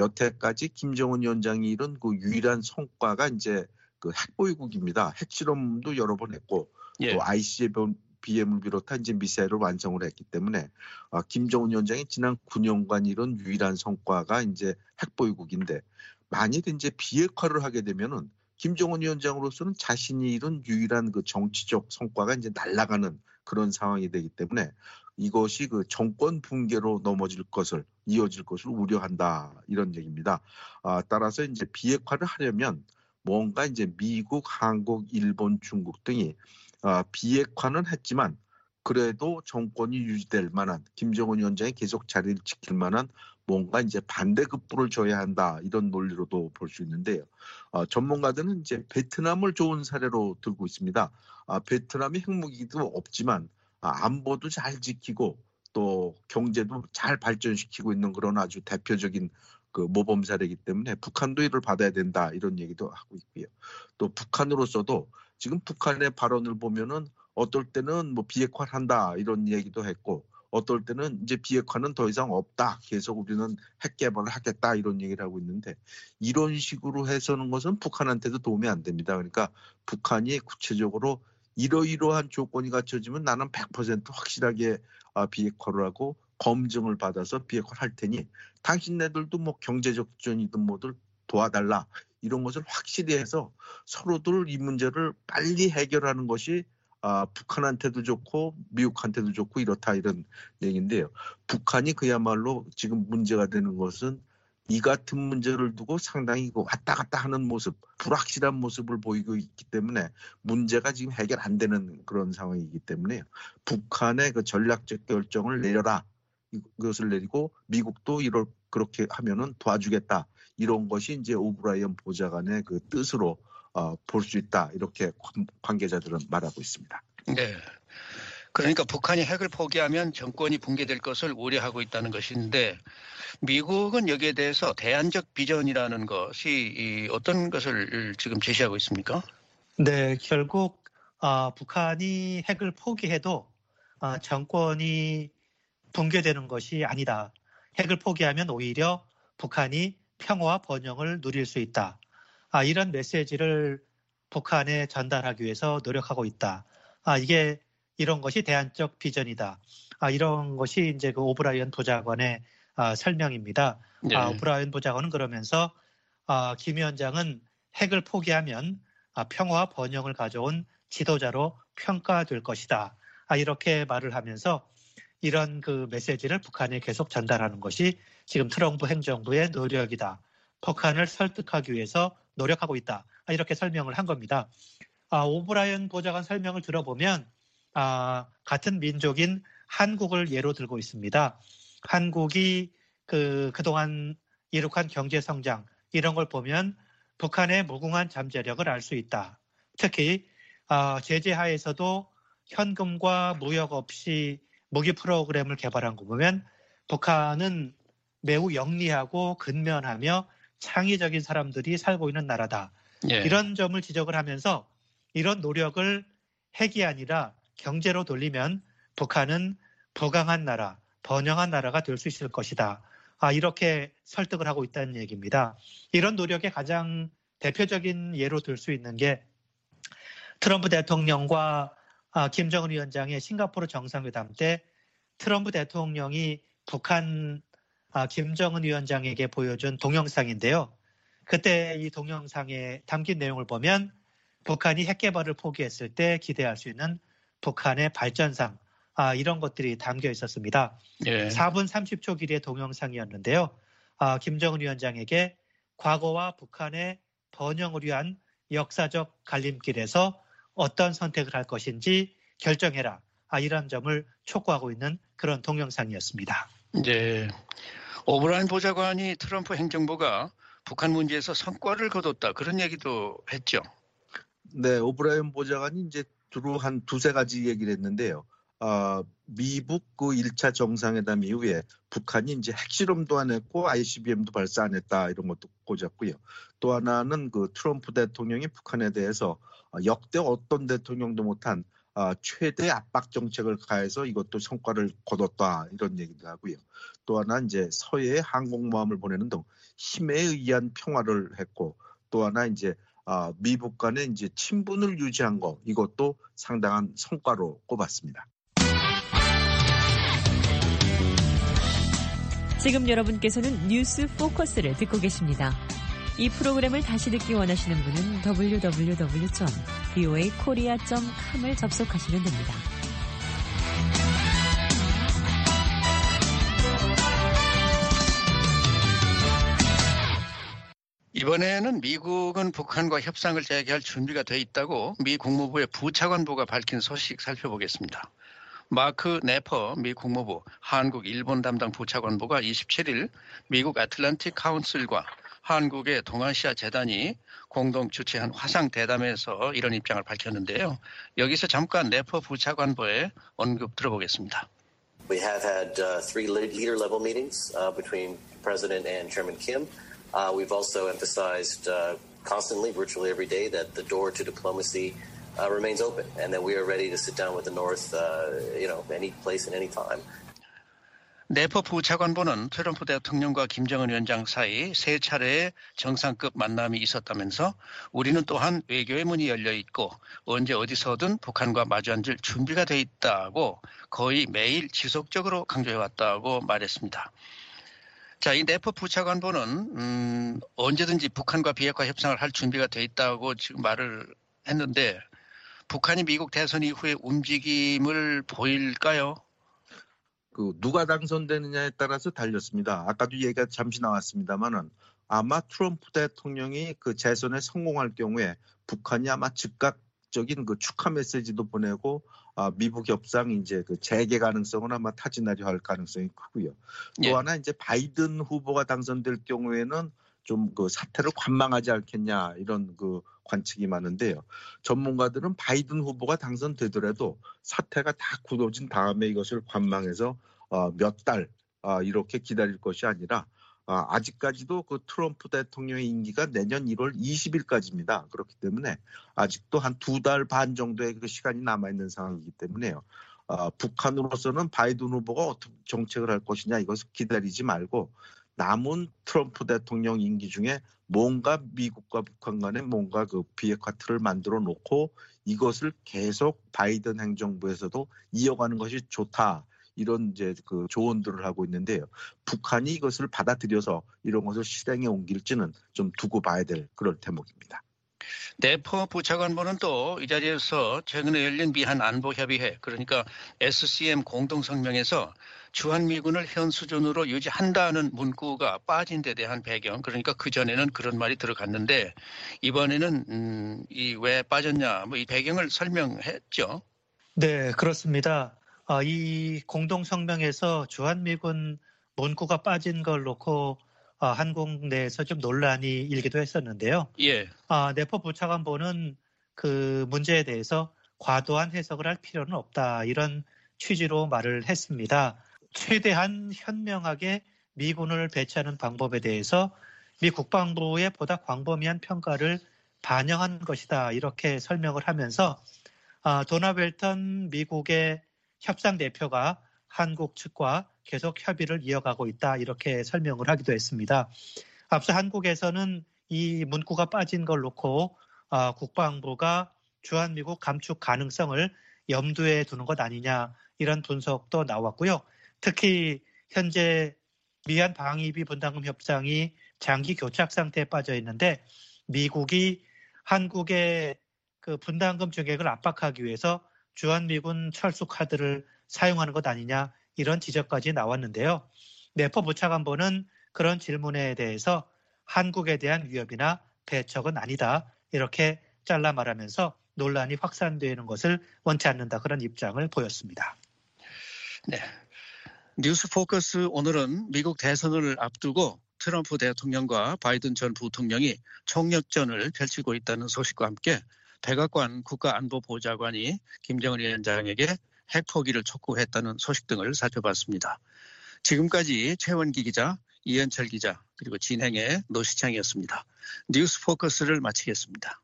여태까지 김정은 위원장이 이룬 그 유일한 성과가 이제 그 핵보유국입니다. 핵실험도 여러 번 했고 예. 또 아이씨비엠을 비롯한 이제 미사일을 완성을 했기 때문에 어, 김정은 위원장이 지난 구 년간 이룬 유일한 성과가 이제 핵보유국인데 만일 이제 비핵화를 하게 되면은 김정은 위원장으로서는 자신이 이룬 유일한 그 정치적 성과가 이제 날아가는 그런 상황이 되기 때문에 이것이 그 정권 붕괴로 넘어질 것을 이어질 것을 우려한다 이런 얘기입니다. 아, 따라서 이제 비핵화를 하려면 뭔가 이제 미국, 한국, 일본, 중국 등이 아, 비핵화는 했지만 그래도 정권이 유지될 만한 김정은 위원장이 계속 자리를 지킬 만한 뭔가 이제 반대급부를 줘야 한다 이런 논리로도 볼 수 있는데요. 어, 전문가들은 이제 베트남을 좋은 사례로 들고 있습니다. 아, 베트남이 핵무기도 없지만 아, 안보도 잘 지키고 또 경제도 잘 발전시키고 있는 그런 아주 대표적인 그 모범 사례이기 때문에 북한도 이를 받아야 된다 이런 얘기도 하고 있고요. 또 북한으로서도 지금 북한의 발언을 보면은 어떨 때는 뭐 비핵화를 한다 이런 얘기도 했고 어떨 때는 이제 비핵화는 더 이상 없다. 계속 우리는 핵 개발을 하겠다 이런 얘기를 하고 있는데 이런 식으로 해서는 것은 북한한테도 도움이 안 됩니다. 그러니까 북한이 구체적으로 이러이러한 조건이 갖춰지면 나는 백 퍼센트 확실하게 비핵화를 하고 검증을 받아서 비핵화를 할 테니 당신네들도 뭐 경제적 지원이든 뭐들 도와달라 이런 것을 확실히 해서 서로들 이 문제를 빨리 해결하는 것이 아, 북한한테도 좋고 미국한테도 좋고 이렇다 이런 얘기인데요. 북한이 그야말로 지금 문제가 되는 것은 이 같은 문제를 두고 상당히 왔다 갔다 하는 모습, 불확실한 모습을 보이고 있기 때문에 문제가 지금 해결 안 되는 그런 상황이기 때문에 북한의 그 전략적 결정을 내려라. 이것을 내리고 미국도 이럴 그렇게 하면은 도와주겠다. 이런 것이 이제 오브라이언 보좌관의 그 뜻으로 어, 볼 수 있다. 이렇게 관계자들은 말하고 있습니다. 네. 그러니까 북한이 핵을 포기하면 정권이 붕괴될 것을 우려하고 있다는 것인데 미국은 여기에 대해서 대안적 비전이라는 것이 어떤 것을 지금 제시하고 있습니까? 네, 결국 어, 북한이 핵을 포기해도 어, 정권이 붕괴되는 것이 아니다. 핵을 포기하면 오히려 북한이 평화와 번영을 누릴 수 있다. 아, 이런 메시지를 북한에 전달하기 위해서 노력하고 있다. 아, 이게 이런 것이 대안적 비전이다. 아, 이런 것이 이제 그 오브라이언 보좌관의 아, 설명입니다. 네. 아, 오브라이언 보좌관은 그러면서 아, 김 위원장은 핵을 포기하면 아, 평화와 번영을 가져온 지도자로 평가될 것이다. 아, 이렇게 말을 하면서 이런 그 메시지를 북한에 계속 전달하는 것이 지금 트럼프 행정부의 노력이다. 북한을 설득하기 위해서 노력하고 있다. 이렇게 설명을 한 겁니다. 아, 오브라이언 보좌관 설명을 들어보면 아, 같은 민족인 한국을 예로 들고 있습니다. 한국이 그, 그동안 이룩한 경제 성장 이런 걸 보면 북한의 무궁한 잠재력을 알 수 있다. 특히 아, 제재 하에서도 현금과 무역 없이 무기 프로그램을 개발한 거 보면 북한은 매우 영리하고 근면하며 창의적인 사람들이 살고 있는 나라다. 예. 이런 점을 지적을 하면서 이런 노력을 핵이 아니라 경제로 돌리면 북한은 부강한 나라, 번영한 나라가 될 수 있을 것이다. 아, 이렇게 설득을 하고 있다는 얘기입니다. 이런 노력의 가장 대표적인 예로 들 수 있는 게 트럼프 대통령과 아, 김정은 위원장의 싱가포르 정상회담 때 트럼프 대통령이 북한 아, 김정은 위원장에게 보여준 동영상인데요. 그때 이 동영상에 담긴 내용을 보면 북한이 핵 개발을 포기했을 때 기대할 수 있는 북한의 발전상 아, 이런 것들이 담겨 있었습니다. 예. 사 분 삼십 초 길이의 동영상이었는데요. 아, 김정은 위원장에게 과거와 북한의 번영을 위한 역사적 갈림길에서 어떤 선택을 할 것인지 결정해라. 아, 이런 점을 촉구하고 있는 그런 동영상이었습니다. 네. 오브라이언 보좌관이 트럼프 행정부가 북한 문제에서 성과를 거뒀다. 그런 얘기도 했죠. 네, 오브라이언 보좌관이 이제 주로 한 두세 가지 얘기를 했는데요. 어, 미북 그 일 차 정상회담 이후에 북한이 이제 핵실험도 안 했고 아이씨비엠도 발사 안 했다 이런 것도 꽂았고요. 또 하나는 그 트럼프 대통령이 북한에 대해서 역대 어떤 대통령도 못한 어, 최대 압박 정책을 가해서 이것도 성과를 거뒀다 이런 얘기도 하고요. 또 하나 이제 서해에 항공모함을 보내는 등 힘에 의한 평화를 했고 또 하나 이제 어, 미북 간의 이제 친분을 유지한 거 이것도 상당한 성과로 꼽았습니다. 지금 여러분께서는 뉴스 포커스를 듣고 계십니다. 이 프로그램을 다시 듣기 원하시는 분은 더블유 더블유 더블유 점 브이오에이 코리아 점 컴을 접속하시면 됩니다. 이번에는 미국은 북한과 협상을 재개할 준비가 돼 있다고 미 국무부의 부차관보가 밝힌 소식 살펴보겠습니다. 마크 네퍼 미 국무부 한국 일본 담당 부차관보가 이십칠 일 미국 애틀랜틱 카운슬과 한국의 동아시아 재단이 공동 주최한 화상 대담에서 이런 입장을 밝혔는데요. 여기서 잠깐 네퍼 부차관보의 언급 들어보겠습니다. We have had uh, three leader level meetings uh, between President and Chairman Kim. Uh, we've also emphasized uh, constantly, virtually every day, that the door to diplomacy Uh, remains open, and that we are ready to sit down with the North, uh, you know, any place and any time. 네퍼 부차관보는 트럼프 대통령과 김정은 위원장 사이 세 차례의 정상급 만남이 있었다면서 우리는 또한 외교의 문이 열려 있고 언제 어디서든 북한과 마주 앉을 준비가 돼 있다고 거의 매일 지속적으로 강조해왔다고 말했습니다. 자, 이 네퍼 부차관보는 음, 언제든지 북한과 비핵화 협상을 할 준비가 돼 있다고 지금 말을 했는데 북한이 미국 대선 이후에 움직임을 보일까요? 그 누가 당선되느냐에 따라서 달렸습니다. 아까도 얘기가 잠시 나왔습니다만은 아마 트럼프 대통령이 그 재선에 성공할 경우에 북한이 아마 즉각적인 그 축하 메시지도 보내고 아, 미북 협상 이제 그 재개 가능성은 아마 타진하려 할 가능성이 크고요. 또 예. 하나 이제 바이든 후보가 당선될 경우에는 좀 그 사태를 관망하지 않겠냐 이런 그 관측이 많은데요. 전문가들은 바이든 후보가 당선되더라도 사태가 다 굳어진 다음에 이것을 관망해서 어, 몇 달 어, 이렇게 기다릴 것이 아니라 어, 아직까지도 그 트럼프 대통령의 임기가 내년 일월 이십일까지입니다. 그렇기 때문에 아직도 한 두 달 반 정도의 그 시간이 남아있는 상황이기 때문에요. 어, 북한으로서는 바이든 후보가 어떻게 정책을 할 것이냐 이것을 기다리지 말고 남은 트럼프 대통령 임기 중에 뭔가 미국과 북한 간에 뭔가 그 비핵화 틀을 만들어 놓고 이것을 계속 바이든 행정부에서도 이어가는 것이 좋다. 이런 이제 그 조언들을 하고 있는데요. 북한이 이것을 받아들여서 이런 것을 실행에 옮길지는 좀 두고 봐야 될 그럴 대목입니다. 네퍼 부차관보는 또 이 자리에서 최근에 열린 미한 안보협의회, 그러니까 에스씨엠 공동성명에서 주한미군을 현 수준으로 유지한다는 문구가 빠진 데 대한 배경, 그러니까 그전에는 그런 말이 들어갔는데 이번에는 음, 이 왜 빠졌냐, 뭐 이 배경을 설명했죠. 네, 그렇습니다. 어, 이 공동성명에서 주한미군 문구가 빠진 걸 놓고 어, 한국 내에서 좀 논란이 일기도 했었는데요. 예. 아, 네퍼 부차관보는 그 문제에 대해서 과도한 해석을 할 필요는 없다, 이런 취지로 말을 했습니다. 최대한 현명하게 미군을 배치하는 방법에 대해서 미 국방부의 보다 광범위한 평가를 반영한 것이다, 이렇게 설명을 하면서 아, 도나 벨턴 미국의 협상 대표가 한국 측과 계속 협의를 이어가고 있다, 이렇게 설명을 하기도 했습니다. 앞서 한국에서는 이 문구가 빠진 걸 놓고 아, 국방부가 주한미국 감축 가능성을 염두에 두는 것 아니냐, 이런 분석도 나왔고요. 특히 현재 미한 방위비 분담금 협상이 장기 교착 상태에 빠져 있는데 미국이 한국의 그 분담금 증액을 압박하기 위해서 주한미군 철수 카드를 사용하는 것 아니냐, 이런 지적까지 나왔는데요. 네퍼 부차관보는 그런 질문에 대해서 한국에 대한 위협이나 배척은 아니다, 이렇게 잘라 말하면서 논란이 확산되는 것을 원치 않는다, 그런 입장을 보였습니다. 네. 뉴스 포커스 오늘은 미국 대선을 앞두고 트럼프 대통령과 바이든 전 부통령이 총력전을 펼치고 있다는 소식과 함께 백악관 국가안보보좌관이 김정은 위원장에게 핵포기를 촉구했다는 소식 등을 살펴봤습니다. 지금까지 최원기 기자, 이현철 기자, 그리고 진행의 노시창이었습니다. 뉴스 포커스를 마치겠습니다.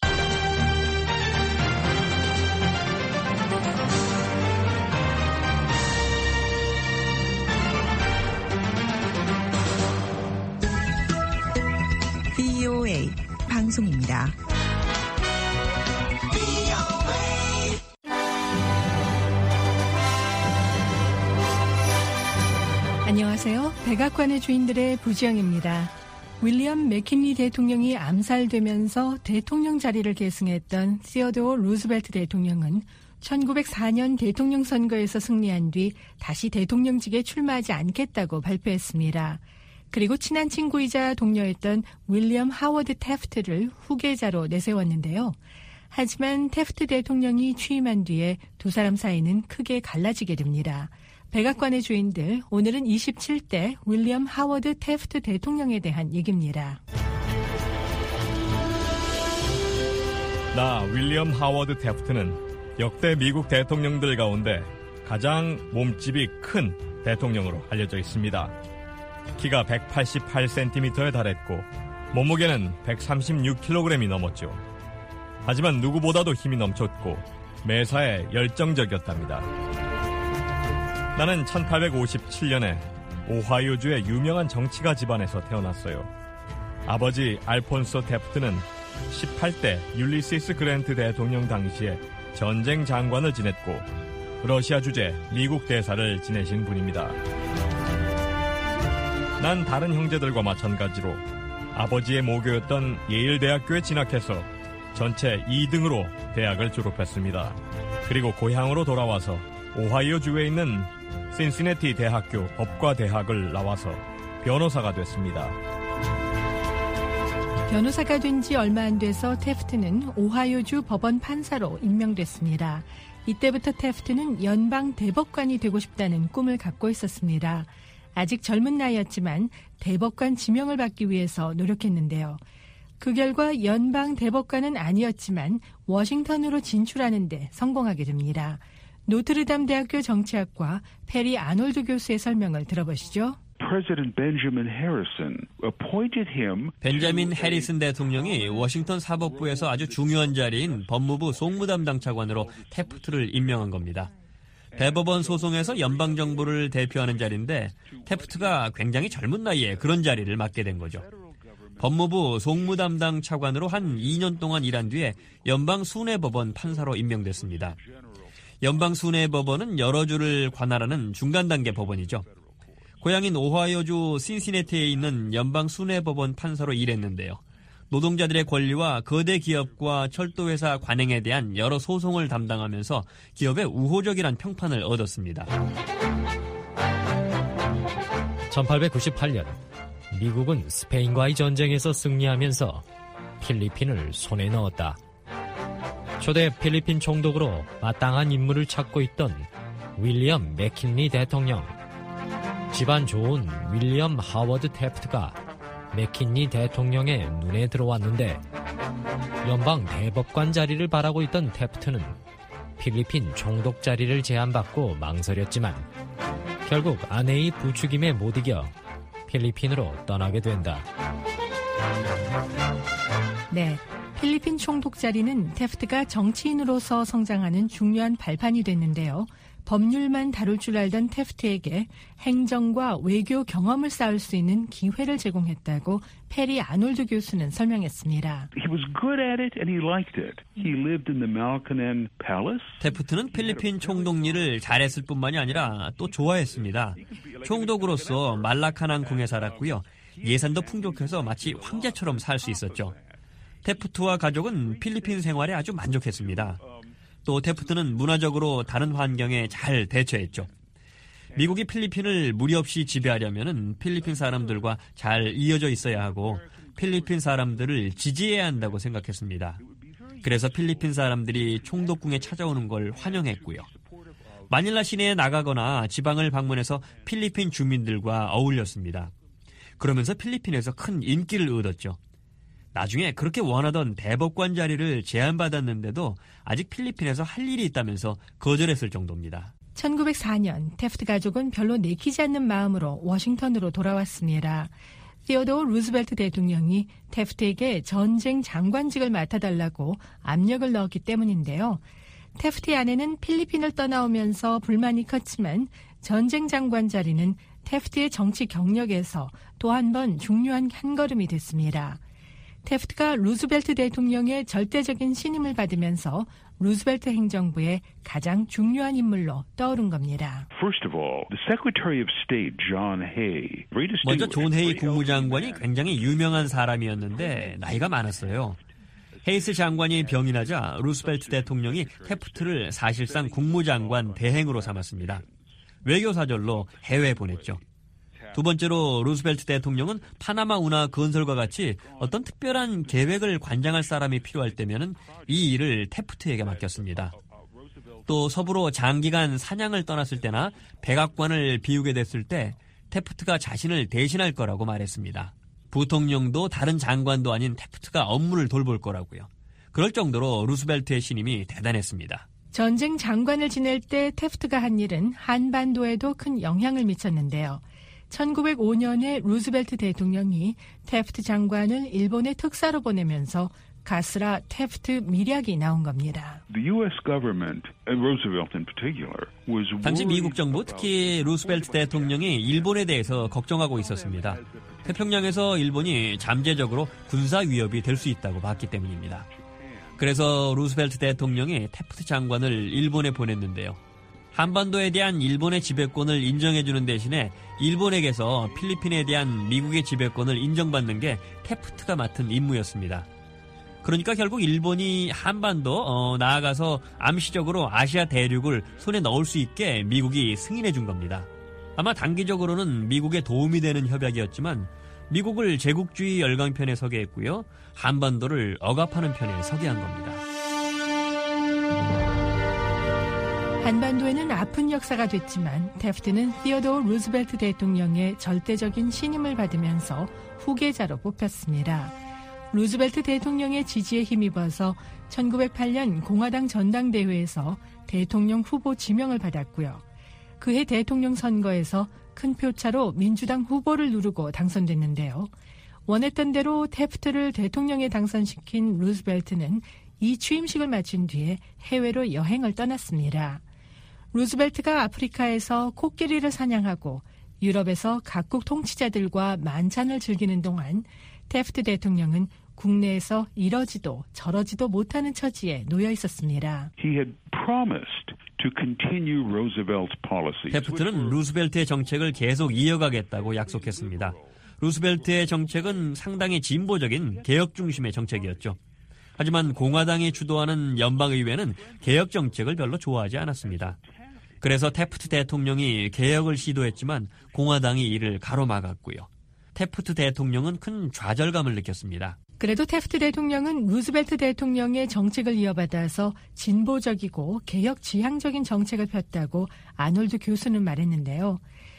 브이오에이 방송입니다. 안녕하세요. 백악관의 주인들의 부지영입니다. 윌리엄 맥킨리 대통령이 암살되면서 대통령 자리를 계승했던 시어도어 루즈벨트 대통령은 천구백사 년 대통령 선거에서 승리한 뒤 다시 대통령직에 출마하지 않겠다고 발표했습니다. 그리고 친한 친구이자 동료였던 윌리엄 하워드 태프트를 후계자로 내세웠는데요. 하지만 태프트 대통령이 취임한 뒤에 두 사람 사이는 크게 갈라지게 됩니다. 백악관의 주인들, 오늘은 이십칠 대 윌리엄 하워드 태프트 대통령에 대한 얘기입니다. 나 윌리엄 하워드 태프트는 역대 미국 대통령들 가운데 가장 몸집이 큰 대통령으로 알려져 있습니다. 키가 백팔십팔 센티미터에 달했고 몸무게는 백삼십육 킬로그램이 넘었죠. 하지만 누구보다도 힘이 넘쳤고 매사에 열정적이었답니다. 나는 천팔백오십칠 년에 오하이오주의 유명한 정치가 집안에서 태어났어요. 아버지 알폰소 태프트는 십팔 대 율리시스 그랜트 대통령 당시에 전쟁 장관을 지냈고 러시아 주재 미국 대사를 지내신 분입니다. 난 다른 형제들과 마찬가지로 아버지의 모교였던 예일대학교에 진학해서 전체 이 등으로 대학을 졸업했습니다. 그리고 고향으로 돌아와서 오하이오주에 있는 신시내티 대학교 법과대학을 나와서 변호사가 됐습니다. 변호사가 된 지 얼마 안 돼서 태프트는 오하이오주 법원 판사로 임명됐습니다. 이때부터 태프트는 연방 대법관이 되고 싶다는 꿈을 갖고 있었습니다. 아직 젊은 나이였지만 대법관 지명을 받기 위해서 노력했는데요. 그 결과 연방 대법관은 아니었지만 워싱턴으로 진출하는 데 성공하게 됩니다. 노트르담 대학교 정치학과 페리 아놀드 교수의 설명을 들어보시죠. 벤자민 해리슨 대통령이 워싱턴 사법부에서 아주 중요한 자리인 법무부 송무담당 차관으로 태프트를 임명한 겁니다. 대법원 소송에서 연방정부를 대표하는 자리인데 태프트가 굉장히 젊은 나이에 그런 자리를 맡게 된 거죠. 법무부 송무담당 차관으로 한 이 년 동안 일한 뒤에 연방순회법원 판사로 임명됐습니다. 연방순회법원은 여러 주를 관할하는 중간단계 법원이죠. 고향인 오하이오주 신시내티에 있는 연방순회법원 판사로 일했는데요. 노동자들의 권리와 거대 기업과 철도회사 관행에 대한 여러 소송을 담당하면서 기업의 우호적이란 평판을 얻었습니다. 천팔백구십팔 년 미국은 스페인과의 전쟁에서 승리하면서 필리핀을 손에 넣었다. 초대 필리핀 총독으로 마땅한 인물을 찾고 있던 윌리엄 맥킨리 대통령. 집안 좋은 윌리엄 하워드 태프트가 맥킨리 대통령의 눈에 들어왔는데 연방 대법관 자리를 바라고 있던 태프트는 필리핀 총독 자리를 제안받고 망설였지만 결국 아내의 부추김에 못 이겨 필리핀으로 떠나게 된다. 네, 필리핀 총독 자리는 태프트가 정치인으로서 성장하는 중요한 발판이 됐는데요. 법률만 다룰 줄 알던 태프트에게 행정과 외교 경험을 쌓을 수 있는 기회를 제공했다고 페리 아놀드 교수는 설명했습니다. He was good at it and he liked it. He lived in the Malacañang Palace. 태프트는 필리핀 총독 일을 잘했을 뿐만이 아니라 또 좋아했습니다. 총독으로서 말라카낭 궁에 살았고요. 예산도 풍족해서 마치 황제처럼 살 수 있었죠. 태프트와 가족은 필리핀 생활에 아주 만족했습니다. 또 태프트는 문화적으로 다른 환경에 잘 대처했죠. 미국이 필리핀을 무리 없이 지배하려면 필리핀 사람들과 잘 이어져 있어야 하고 필리핀 사람들을 지지해야 한다고 생각했습니다. 그래서 필리핀 사람들이 총독궁에 찾아오는 걸 환영했고요. 마닐라 시내에 나가거나 지방을 방문해서 필리핀 주민들과 어울렸습니다. 그러면서 필리핀에서 큰 인기를 얻었죠. 나중에 그렇게 원하던 대법관 자리를 제안받았는데도 아직 필리핀에서 할 일이 있다면서 거절했을 정도입니다. 천구백사 년 태프트 가족은 별로 내키지 않는 마음으로 워싱턴으로 돌아왔습니다. 시어도어 루즈벨트 대통령이 태프트에게 전쟁 장관직을 맡아달라고 압력을 넣었기 때문인데요. 태프트의 아내는 필리핀을 떠나오면서 불만이 컸지만 전쟁 장관 자리는 태프트의 정치 경력에서 또 한 번 중요한 한걸음이 됐습니다. 태프트가 루즈벨트 대통령의 절대적인 신임을 받으면서 루즈벨트 행정부의 가장 중요한 인물로 떠오른 겁니다. 먼저 존 헤이 국무장관이 굉장히 유명한 사람이었는데 나이가 많았어요. 헤이스 장관이 병이 나자 루스벨트 대통령이 태프트를 사실상 국무장관 대행으로 삼았습니다. 외교사절로 해외에 보냈죠. 두 번째로 루스벨트 대통령은 파나마 운하 건설과 같이 어떤 특별한 계획을 관장할 사람이 필요할 때면은 이 일을 태프트에게 맡겼습니다. 또 서부로 장기간 사냥을 떠났을 때나 백악관을 비우게 됐을 때 태프트가 자신을 대신할 거라고 말했습니다. 부통령도 다른 장관도 아닌 태프트가 업무를 돌볼 거라고요. 그럴 정도로 루스벨트의 신임이 대단했습니다. 전쟁 장관을 지낼 때 태프트가 한 일은 한반도에도 큰 영향을 미쳤는데요. 천구백오 년에 루즈벨트 대통령이 태프트 장관을 일본의 특사로 보내면서 가스라 태프트 밀약이 나온 겁니다. 당시 미국 정부, 특히 루스벨트 대통령이 일본에 대해서 걱정하고 있었습니다. 태평양에서 일본이 잠재적으로 군사 위협이 될 수 있다고 봤기 때문입니다. 그래서 루스벨트 대통령이 태프트 장관을 일본에 보냈는데요. 한반도에 대한 일본의 지배권을 인정해주는 대신에 일본에게서 필리핀에 대한 미국의 지배권을 인정받는 게 태프트가 맡은 임무였습니다. 그러니까 결국 일본이 한반도, 어, 나아가서 암시적으로 아시아 대륙을 손에 넣을 수 있게 미국이 승인해 준 겁니다. 아마 단기적으로는 미국에 도움이 되는 협약이었지만 미국을 제국주의 열강편에 서게 했고요. 한반도를 억압하는 편에 서게 한 겁니다. 한반도에는 아픈 역사가 됐지만 태프트는 시어도어 루즈벨트 대통령의 절대적인 신임을 받으면서 후계자로 뽑혔습니다. 루즈벨트 대통령의 지지에 힘입어서 천구백팔 년 공화당 전당대회에서 대통령 후보 지명을 받았고요. 그해 대통령 선거에서 큰 표차로 민주당 후보를 누르고 당선됐는데요. 원했던 대로 태프트를 대통령에 당선시킨 루즈벨트는 이 취임식을 마친 뒤에 해외로 여행을 떠났습니다. 루즈벨트가 아프리카에서 코끼리를 사냥하고 유럽에서 각국 통치자들과 만찬을 즐기는 동안 태프트 대통령은 국내에서 이러지도 저러지도 못하는 처지에 놓여 있었습니다. 태프트는 루스벨트의 정책을 계속 이어가겠다고 약속했습니다. 루스벨트의 정책은 상당히 진보적인 개혁 중심의 정책이었죠. 하지만 공화당이 주도하는 연방의회는 개혁 정책을 별로 좋아하지 않았습니다. 그래서 태프트 대통령이 개혁을 시도했지만 공화당이 이를 가로막았고요. 태프트 대통령은 큰 좌절감을 느꼈습니다. 그래도 태프트 대통령은 루즈벨트 대통령의 정책을 이어받아서 진보적이고 개혁 지향적인 정책을 폈다고 아놀드 교수는 말했는데요.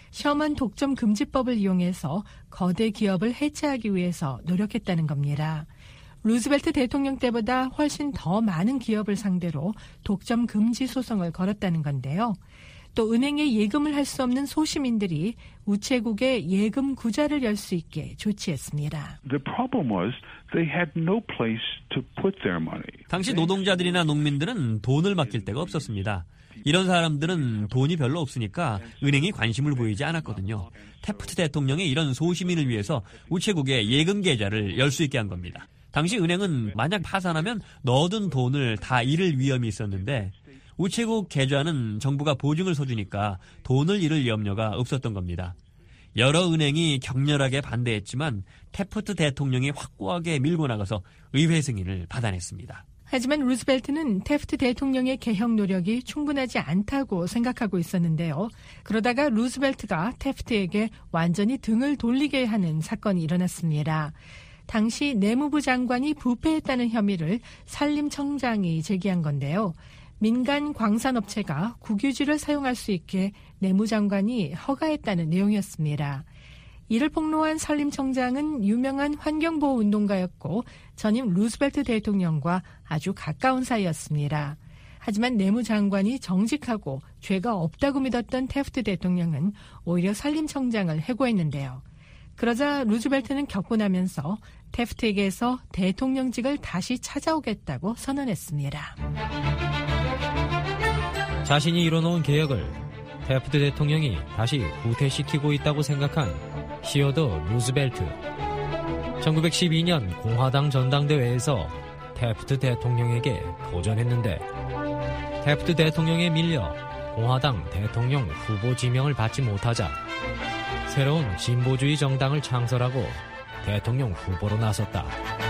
셔먼 독점 금지법을 이용해서 거대 기업을 해체하기 위해서 노력했다는 겁니다. 루즈벨트 대통령 때보다 훨씬 더 많은 기업을 상대로 독점 금지 소송을 걸었다는 건데요. 또 은행에 예금을 할 수 없는 소시민들이 우체국에 예금 구좌를 열 수 있게 조치했습니다. The problem was they had no place to put their money. 당시 노동자들이나 농민들은 돈을 맡길 데가 없었습니다. 이런 사람들은 돈이 별로 없으니까 은행이 관심을 보이지 않았거든요. 태프트 대통령이 이런 소시민을 위해서 우체국에 예금 계좌를 열 수 있게 한 겁니다. 당시 은행은 만약 파산하면 넣어둔 돈을 다 잃을 위험이 있었는데 우체국 계좌는 정부가 보증을 서주니까 돈을 잃을 염려가 없었던 겁니다. 여러 은행이 격렬하게 반대했지만 태프트 대통령이 확고하게 밀고 나가서 의회 승인을 받아냈습니다. 하지만 루즈벨트는 태프트 대통령의 개혁 노력이 충분하지 않다고 생각하고 있었는데요. 그러다가 루즈벨트가 태프트에게 완전히 등을 돌리게 하는 사건이 일어났습니다. 당시 내무부 장관이 부패했다는 혐의를 산림청장이 제기한 건데요. 민간 광산업체가 국유지를 사용할 수 있게 내무장관이 허가했다는 내용이었습니다. 이를 폭로한 산림청장은 유명한 환경보호운동가였고 전임 루스벨트 대통령과 아주 가까운 사이였습니다. 하지만 내무장관이 정직하고 죄가 없다고 믿었던 태프트 대통령은 오히려 산림청장을 해고했는데요. 그러자 루즈벨트는 격분하면서 태프트에게서 대통령직을 다시 찾아오겠다고 선언했습니다. 자신이 이뤄놓은 개혁을 태프트 대통령이 다시 후퇴시키고 있다고 생각한 시어더 루즈벨트. 천구백십이 년 공화당 전당대회에서 태프트 대통령에게 도전했는데 태프트 대통령에 밀려 공화당 대통령 후보 지명을 받지 못하자 새로운 진보주의 정당을 창설하고 대통령 후보로 나섰다.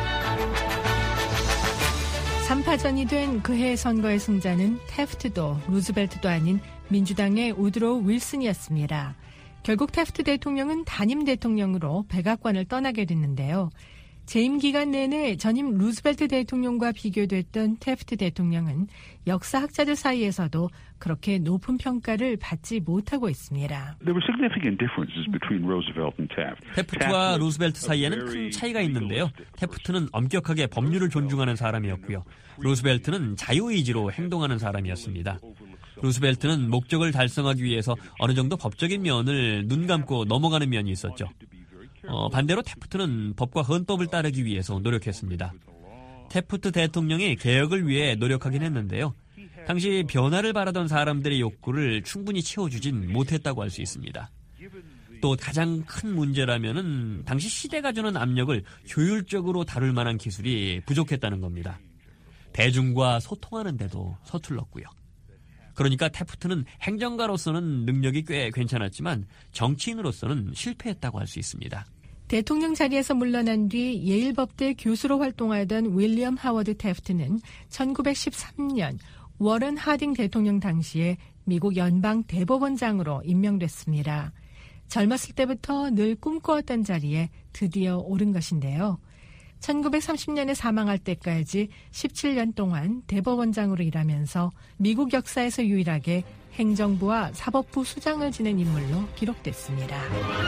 삼 파전이 된 그해 선거의 승자는 태프트도 루즈벨트도 아닌 민주당의 우드로우 윌슨이었습니다. 결국 태프트 대통령은 단임 대통령으로 백악관을 떠나게 됐는데요. 재임 기간 내내 전임 루즈벨트 대통령과 비교됐던 태프트 대통령은 역사학자들 사이에서도 그렇게 높은 평가를 받지 못하고 있습니다. There were significant differences between Roosevelt and Taft. 태프트와 루스벨트 사이에는 큰 차이가 있는데요. 태프트는 엄격하게 법률을 존중하는 사람이었고요. 루스벨트는 자유의지로 행동하는 사람이었습니다. 루스벨트는 목적을 달성하기 위해서 어느 정도 법적인 면을 눈 감고 넘어가는 면이 있었죠. 어, 반대로 태프트는 법과 헌법을 따르기 위해서 노력했습니다. 태프트 대통령이 개혁을 위해 노력하긴 했는데요. 당시 변화를 바라던 사람들의 욕구를 충분히 채워주진 못했다고 할 수 있습니다. 또 가장 큰 문제라면은 당시 시대가 주는 압력을 효율적으로 다룰 만한 기술이 부족했다는 겁니다. 대중과 소통하는 데도 서툴렀고요. 그러니까 태프트는 행정가로서는 능력이 꽤 괜찮았지만 정치인으로서는 실패했다고 할 수 있습니다. 대통령 자리에서 물러난 뒤 예일법대 교수로 활동하던 윌리엄 하워드 태프트는 천구백십삼 년 워런 하딩 대통령 당시에 미국 연방 대법원장으로 임명됐습니다. 젊었을 때부터 늘 꿈꿔왔던 자리에 드디어 오른 것인데요. 천구백삼십 년에 사망할 때까지 십칠 년 동안 대법원장으로 일하면서 미국 역사에서 유일하게 행정부와 사법부 수장을 지낸 인물로 기록됐습니다.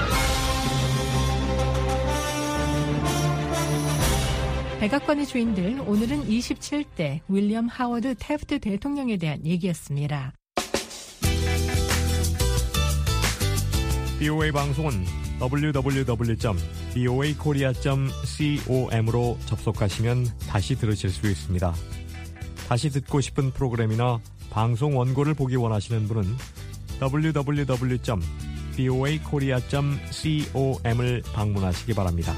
백악관의 주인들, 오늘은 이십칠 대 윌리엄 하워드 태프트 대통령에 대한 얘기였습니다. 비오에이 방송은 더블유 더블유 더블유 점 비오에이 코리아 점 com으로 접속하시면 다시 들으실 수 있습니다. 다시 듣고 싶은 프로그램이나 방송 원고를 보기 원하시는 분은 더블유 더블유 더블유 점 비오에이 코리아 점 com을 방문하시기 바랍니다.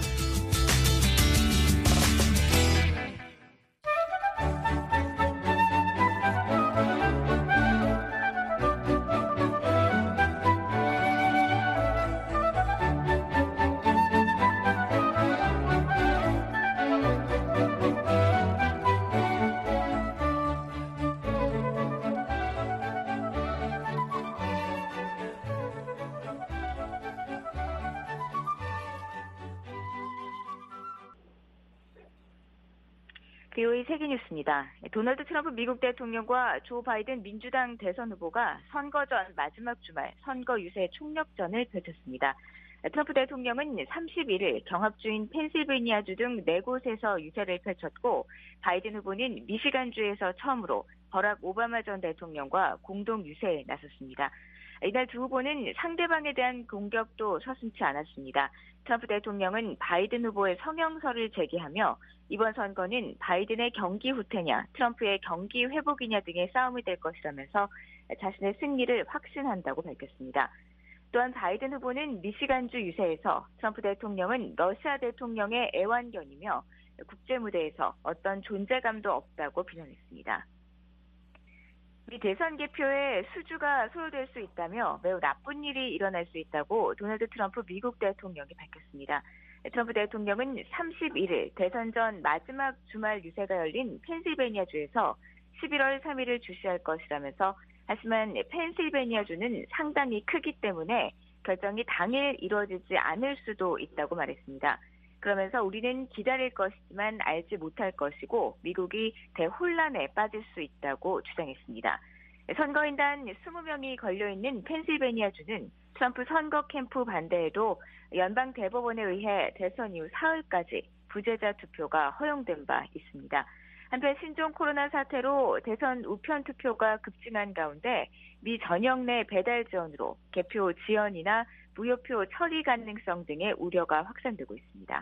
비오에이 세계뉴스입니다. 도널드 트럼프 미국 대통령과 조 바이든 민주당 대선 후보가 선거 전 마지막 주말 선거 유세 총력전을 펼쳤습니다. 트럼프 대통령은 삼십일 일 경합주인 펜실베이니아주 등 네 곳에서 유세를 펼쳤고 바이든 후보는 미시간주에서 처음으로 버락 오바마 전 대통령과 공동 유세에 나섰습니다. 이날 두 후보는 상대방에 대한 공격도 서슴지 않았습니다. 트럼프 대통령은 바이든 후보의 성형설을 제기하며 이번 선거는 바이든의 경기 후퇴냐 트럼프의 경기 회복이냐 등의 싸움이 될 것이라면서 자신의 승리를 확신한다고 밝혔습니다. 또한 바이든 후보는 미시간주 유세에서 트럼프 대통령은 러시아 대통령의 애완견이며 국제무대에서 어떤 존재감도 없다고 비난했습니다. 미 대선 개표에 수주가 소요될 수 있다며 매우 나쁜 일이 일어날 수 있다고 도널드 트럼프 미국 대통령이 밝혔습니다. 트럼프 대통령은 삼십일 일 대선 전 마지막 주말 유세가 열린 펜실베이니아주에서 십일월 삼일을 주시할 것이라면서 하지만 펜실베이니아주는 상당히 크기 때문에 결정이 당일 이루어지지 않을 수도 있다고 말했습니다. 그러면서 우리는 기다릴 것이지만 알지 못할 것이고 미국이 대혼란에 빠질 수 있다고 주장했습니다. 선거인단 이십 명이 걸려있는 펜실베이니아주는 트럼프 선거 캠프 반대에도 연방 대법원에 의해 대선 이후 사흘까지 부재자 투표가 허용된 바 있습니다. 한편 신종 코로나 사태로 대선 우편 투표가 급증한 가운데 미 전역 내 배달 지원으로 개표 지연이나 무효표 처리 가능성 등의 우려가 확산되고 있습니다.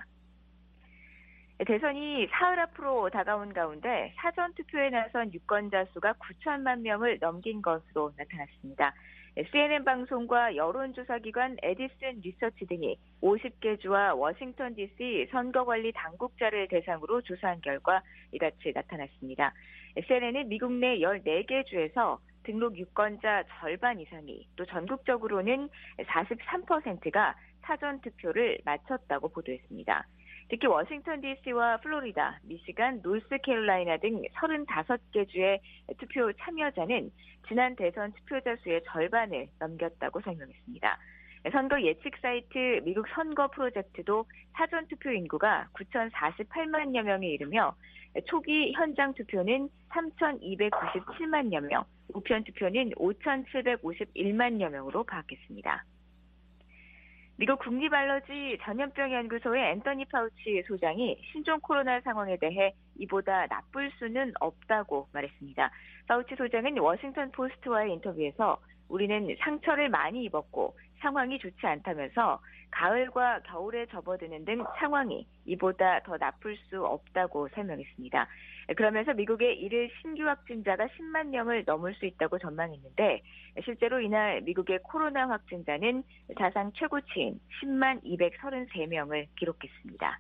대선이 사흘 앞으로 다가온 가운데 사전투표에 나선 유권자 수가 구천만 명을 넘긴 것으로 나타났습니다. 씨엔엔 방송과 여론조사기관 에디슨 리서치 등이 오십 개 주와 워싱턴 디씨 선거관리 당국자를 대상으로 조사한 결과 이같이 나타났습니다. 씨엔엔은 미국 내 열네 개 주에서 등록 유권자 절반 이상이 또 전국적으로는 사십삼 퍼센트가 사전투표를 마쳤다고 보도했습니다. 특히 워싱턴 디씨와 플로리다, 미시간, 노스캐롤라이나 등 서른다섯 개 주의 투표 참여자는 지난 대선 투표자 수의 절반을 넘겼다고 설명했습니다. 선거 예측 사이트 미국 선거 프로젝트도 사전투표 인구가 구천사십팔만여 명에 이르며 초기 현장 투표는 삼천이백구십칠만여 명, 우편 투표는 오천칠백오십일만여 명으로 파악했습니다. 미국 국립알러지 전염병연구소의 앤서니 파우치 소장이 신종 코로나 상황에 대해 이보다 나쁠 수는 없다고 말했습니다. 파우치 소장은 워싱턴 포스트와의 인터뷰에서 우리는 상처를 많이 입었고 상황이 좋지 않다면서 가을과 겨울에 접어드는 등 상황이 이보다 더 나쁠 수 없다고 설명했습니다. 그러면서 미국의 일일 신규 확진자가 십만 명을 넘을 수 있다고 전망했는데 실제로 이날 미국의 코로나 확진자는 사상 최고치인 십만 이백삼십삼 명을 기록했습니다.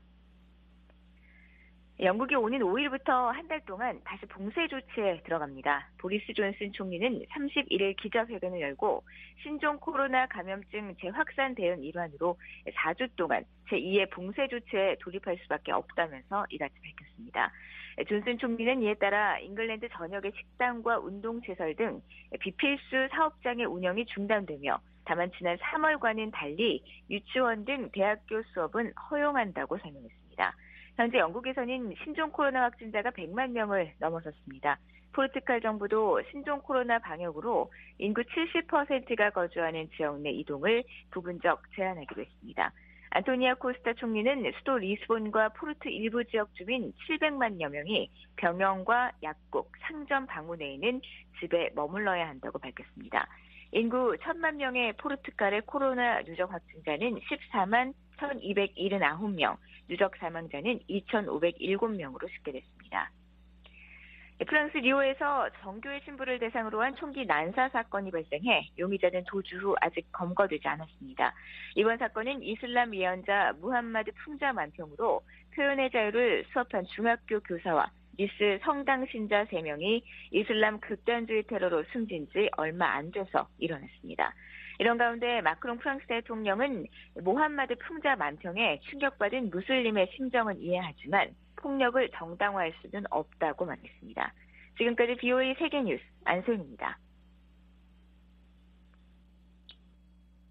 영국이 오는 오 일부터 한 달 동안 다시 봉쇄 조치에 들어갑니다. 보리스 존슨 총리는 삼십일 일 기자회견을 열고 신종 코로나 감염증 재확산 대응 일환으로 사 주 동안 제이의 봉쇄 조치에 돌입할 수밖에 없다면서 이같이 밝혔습니다. 존슨 총리는 이에 따라 잉글랜드 전역의 식당과 운동시설 등 비필수 사업장의 운영이 중단되며 다만 지난 삼월과는 달리 유치원 등 대학교 수업은 허용한다고 설명했습니다. 현재 영국에서는 신종 코로나 확진자가 백만 명을 넘어섰습니다. 포르투갈 정부도 신종 코로나 방역으로 인구 칠십 퍼센트가 거주하는 지역 내 이동을 부분적 제한하기로 했습니다. 안토니아 코스타 총리는 수도 리스본과 포르투 일부 지역 주민 칠백만여 명이 병원과 약국, 상점 방문에는 집에 머물러야 한다고 밝혔습니다. 인구 천만 명의 포르투갈의 코로나 누적 확진자는 십사만 천이백칠십구 명, 누적 사망자는 이천오백칠 명으로 집계됐습니다. 프랑스 리오에서 정교회 신부를 대상으로 한 총기 난사 사건이 발생해 용의자는 도주 후 아직 검거되지 않았습니다. 이번 사건은 이슬람 예언자 무함마드 풍자 만평으로 표현의 자유를 수업한 중학교 교사와 니스 성당 신자 세 명이 이슬람 극단주의 테러로 숨진 지 얼마 안 돼서 일어났습니다. 이런 가운데 마크롱 프랑스 대통령은 모함마드 풍자 만평에 충격받은 무슬림의 심정은 이해하지만 폭력을 정당화할 수는 없다고 말했습니다. 지금까지 비오에이 세계뉴스 안소연입니다.